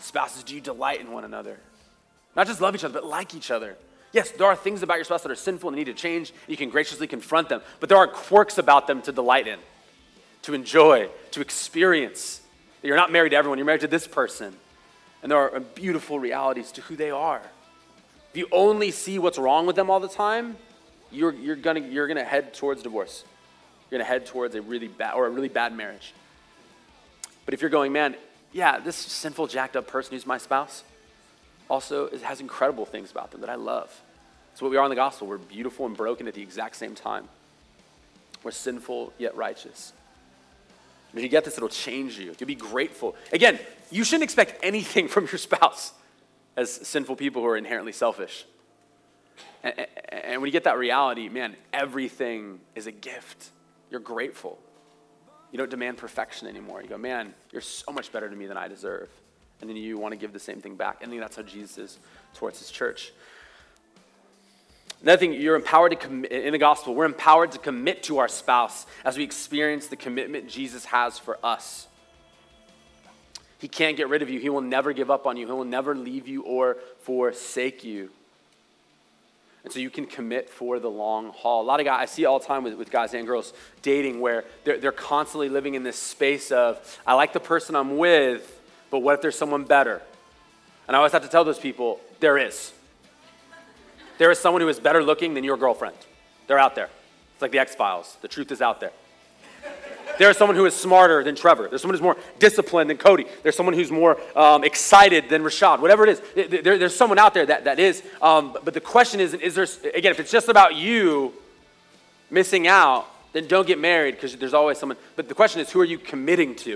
Spouses, do you delight in one another? Not just love each other, but like each other. Yes, there are things about your spouse that are sinful and need to change. You can graciously confront them, but there are quirks about them to delight in, to enjoy, to experience. You're not married to everyone, you're married to this person. And there are beautiful realities to who they are. If you only see what's wrong with them all the time, you're, you're gonna you're gonna head towards divorce. You're gonna head towards a really bad or a really bad marriage. But if you're going, man, yeah, this sinful, jacked up person who's my spouse also is, has incredible things about them that I love. That's what we are in the gospel. We're beautiful and broken at the exact same time. We're sinful yet righteous. And if you get this, it'll change you. You'll be grateful. Again, you shouldn't expect anything from your spouse as sinful people who are inherently selfish. And, and when you get that reality, man, everything is a gift. You're grateful. You don't demand perfection anymore. You go, man, you're so much better to me than I deserve. And then you want to give the same thing back. And I think that's how Jesus is towards his church. Another thing, you're empowered to commit, in the gospel, we're empowered to commit to our spouse as we experience the commitment Jesus has for us. He can't get rid of you. He will never give up on you. He will never leave you or forsake you. And so you can commit for the long haul. A lot of guys, I see it all the time with, with guys and girls dating where they're, they're constantly living in this space of, I like the person I'm with, but what if there's someone better? And I always have to tell those people, there is. There is someone who is better looking than your girlfriend. They're out there. It's like the X-Files. The truth is out there. There's someone who is smarter than Trevor. There's someone who's more disciplined than Cody. There's someone who's more um, excited than Rashad. Whatever it is, there, there's someone out there that, that is. Um, but the question is, is there, again, if it's just about you missing out, then don't get married because there's always someone. But the question is, who are you committing to?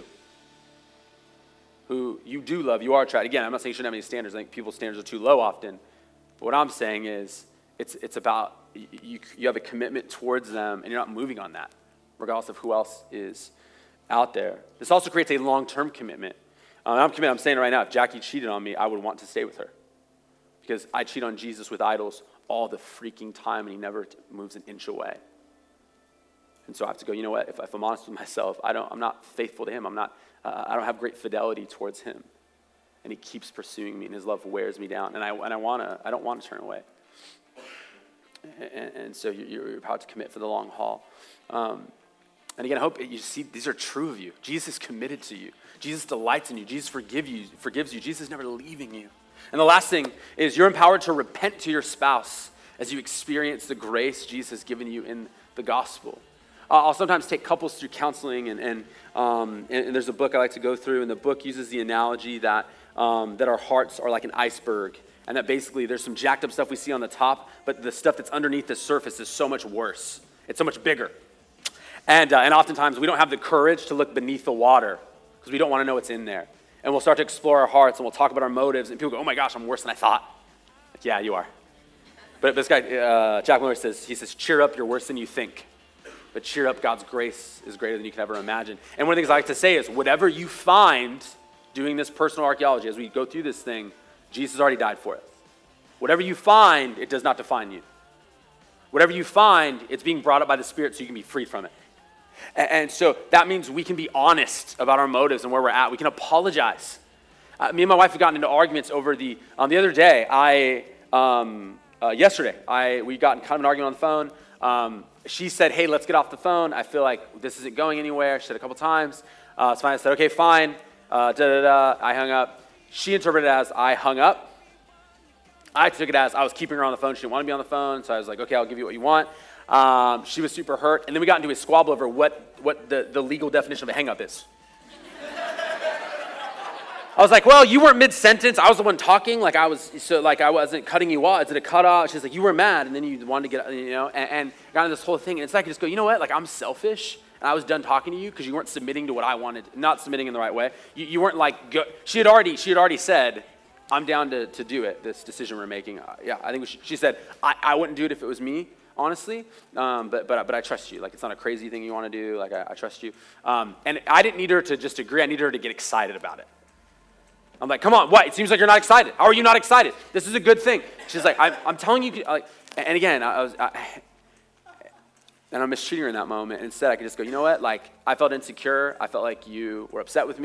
Who you do love, you are attracted. Again, I'm not saying you shouldn't have any standards. I think people's standards are too low often. But what I'm saying is, it's it's about you, you have a commitment towards them and you're not moving on that, regardless of who else is out there. This also creates a long-term commitment. Uh, I'm committed, I'm saying it right now, if Jackie cheated on me, I would want to stay with her. Because I cheat on Jesus with idols all the freaking time, and he never t- moves an inch away. And so I have to go, you know what, if, if I'm honest with myself, I don't, I'm not faithful to him. I'm not, uh, I don't have great fidelity towards him. And he keeps pursuing me, and his love wears me down. And I and I wanna, I don't want to turn away. And, and so you're, you're about to commit for the long haul. Um, and again, I hope you see these are true of you. Jesus is committed to you. Jesus delights in you. Jesus forgive you, forgives you. Jesus is never leaving you. And the last thing is you're empowered to repent to your spouse as you experience the grace Jesus has given you in the gospel. Uh, I'll sometimes take couples through counseling, and and, um, and and there's a book I like to go through, and the book uses the analogy that um, that our hearts are like an iceberg, and that basically there's some jacked up stuff we see on the top, but the stuff that's underneath the surface is so much worse. It's so much bigger. And uh, and oftentimes we don't have the courage to look beneath the water because we don't want to know what's in there. And we'll start to explore our hearts, and we'll talk about our motives, and people go, oh my gosh, I'm worse than I thought. Like, yeah, you are. But this guy, uh, Jack Miller says, he says, cheer up, you're worse than you think. But cheer up, God's grace is greater than you can ever imagine. And one of the things I like to say is, whatever you find doing this personal archaeology, as we go through this thing, Jesus already died for it. Whatever you find, it does not define you. Whatever you find, it's being brought up by the Spirit so you can be freed from it. And, and so that means we can be honest about our motives and where we're at. We can apologize. Uh, me and my wife have gotten into arguments over the, um, the other day, I, um, uh, yesterday, I we got in kind of an argument on the phone. Um, she said, hey, let's get off the phone. I feel like this isn't going anywhere. She said a couple times. Uh, so I said, okay, fine. Uh, da, da, da. I hung up. She interpreted it as I hung up. I took it as I was keeping her on the phone. She didn't want to be on the phone. So I was like, okay, I'll give you what you want. Um, she was super hurt. And then we got into a squabble over what, what the, the legal definition of a hang up is. I was like, well, you weren't mid-sentence. I was the one talking. Like I was, so like I wasn't cutting you off. Is it a cut off? She's like, you were mad, and then you wanted to get, you know, and, and got into this whole thing. And it's like I just go, you know what? Like I'm selfish, and I was done talking to you because you weren't submitting to what I wanted, not submitting in the right way. You, you weren't like, go, she had already, she had already said, I'm down to, to do it. This decision we're making. Uh, yeah, I think we should, she said, I, I wouldn't do it if it was me, honestly. Um, but but but I trust you. Like it's not a crazy thing you want to do. Like I, I trust you. Um, and I didn't need her to just agree. I needed her to get excited about it. I'm like, come on, what? It seems like you're not excited. How are you not excited? This is a good thing. She's like, I'm, I'm telling you, like, and again, I was, I, and I'm mistreating her in that moment. And instead, I could just go, you know what? Like, I felt insecure. I felt like you were upset with me.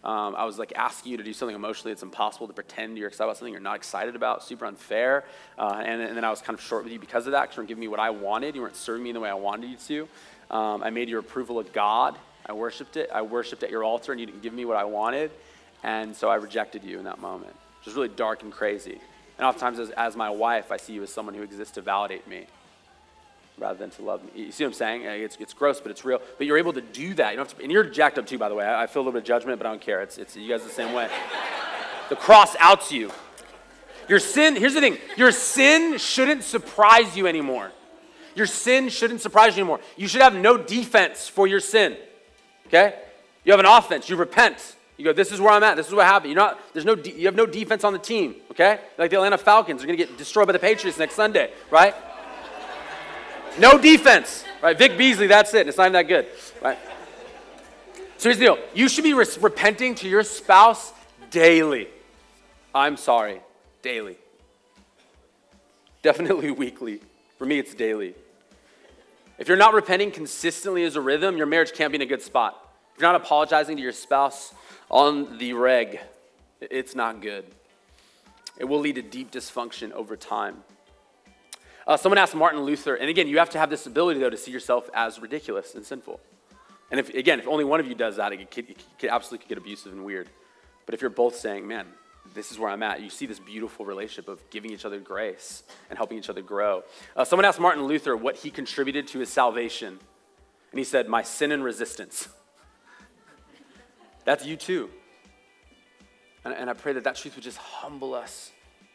Um, I was like asking you to do something emotionally. It's impossible to pretend you're excited about something you're not excited about. Super unfair. Uh, and, and then I was kind of short with you because of that, because you weren't giving me what I wanted. You weren't serving me in the way I wanted you to. Um, I made your approval of God. I worshipped it. I worshipped at your altar, and you didn't give me what I wanted. And so I rejected you in that moment. It was really dark and crazy. And oftentimes, as, as my wife, I see you as someone who exists to validate me rather than to love me. You see what I'm saying? It's, it's gross, but it's real. But you're able to do that. You don't have to, and you're jacked up too, by the way. I, I feel a little bit of judgment, but I don't care. It's, it's you guys the same way. The cross outs you. Your sin, here's the thing. Your sin shouldn't surprise you anymore. Your sin shouldn't surprise you anymore. You should have no defense for your sin. Okay? You have an offense. You repent. You go, this is where I'm at. This is what happened. You're not, there's no, de- you have no defense on the team. Okay? Like the Atlanta Falcons are going to get destroyed by the Patriots next Sunday, right? No defense, right? Vic Beasley, that's it. It's not even that good, right? So here's the deal. You should be re- repenting to your spouse daily. I'm sorry, daily. Definitely weekly. For me, it's daily. If you're not repenting consistently as a rhythm, your marriage can't be in a good spot. If you're not apologizing to your spouse on the reg, it's not good. It will lead to deep dysfunction over time. Uh, someone asked Martin Luther, and again, you have to have this ability, though, to see yourself as ridiculous and sinful. And if again, if only one of you does that, it could, it could absolutely get abusive and weird. But if you're both saying, man, this is where I'm at, you see this beautiful relationship of giving each other grace and helping each other grow. Uh, someone asked Martin Luther what he contributed to his salvation. And he said, my sin and resistance. That's you too. And, and I pray that that truth would just humble us.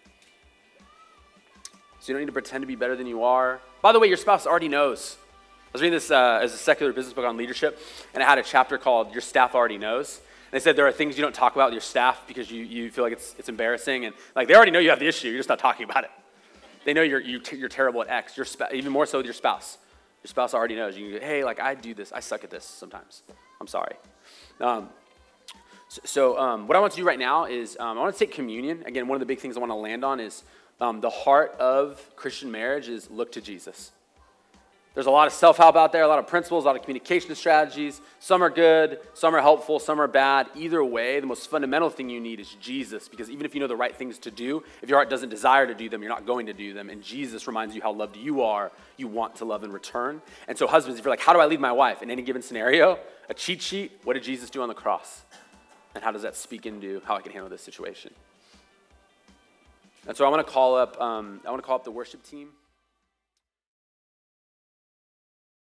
So you don't need to pretend to be better than you are. By the way, your spouse already knows. I was reading this uh, as a secular business book on leadership, and it had a chapter called Your Staff Already Knows. And they said there are things you don't talk about with your staff because you, you feel like it's it's embarrassing. And like they already know you have the issue. You're just not talking about it. They know you're you t- you're terrible at X. Your sp- even more so with your spouse. Your spouse already knows. You can go, hey, like I do this. I suck at this sometimes. I'm sorry. Um, so so um, what I want to do right now is um, I want to take communion. Again, one of the big things I want to land on is um, the heart of Christian marriage is look to Jesus. There's a lot of self-help out there, a lot of principles, a lot of communication strategies. Some are good, some are helpful, some are bad. Either way, the most fundamental thing you need is Jesus, because even if you know the right things to do, if your heart doesn't desire to do them, you're not going to do them. And Jesus reminds you how loved you are, you want to love in return. And so husbands, if you're like, how do I lead my wife? In any given scenario, a cheat sheet, what did Jesus do on the cross? And how does that speak into how I can handle this situation? And so I want to call up, um, I want to call up the worship team.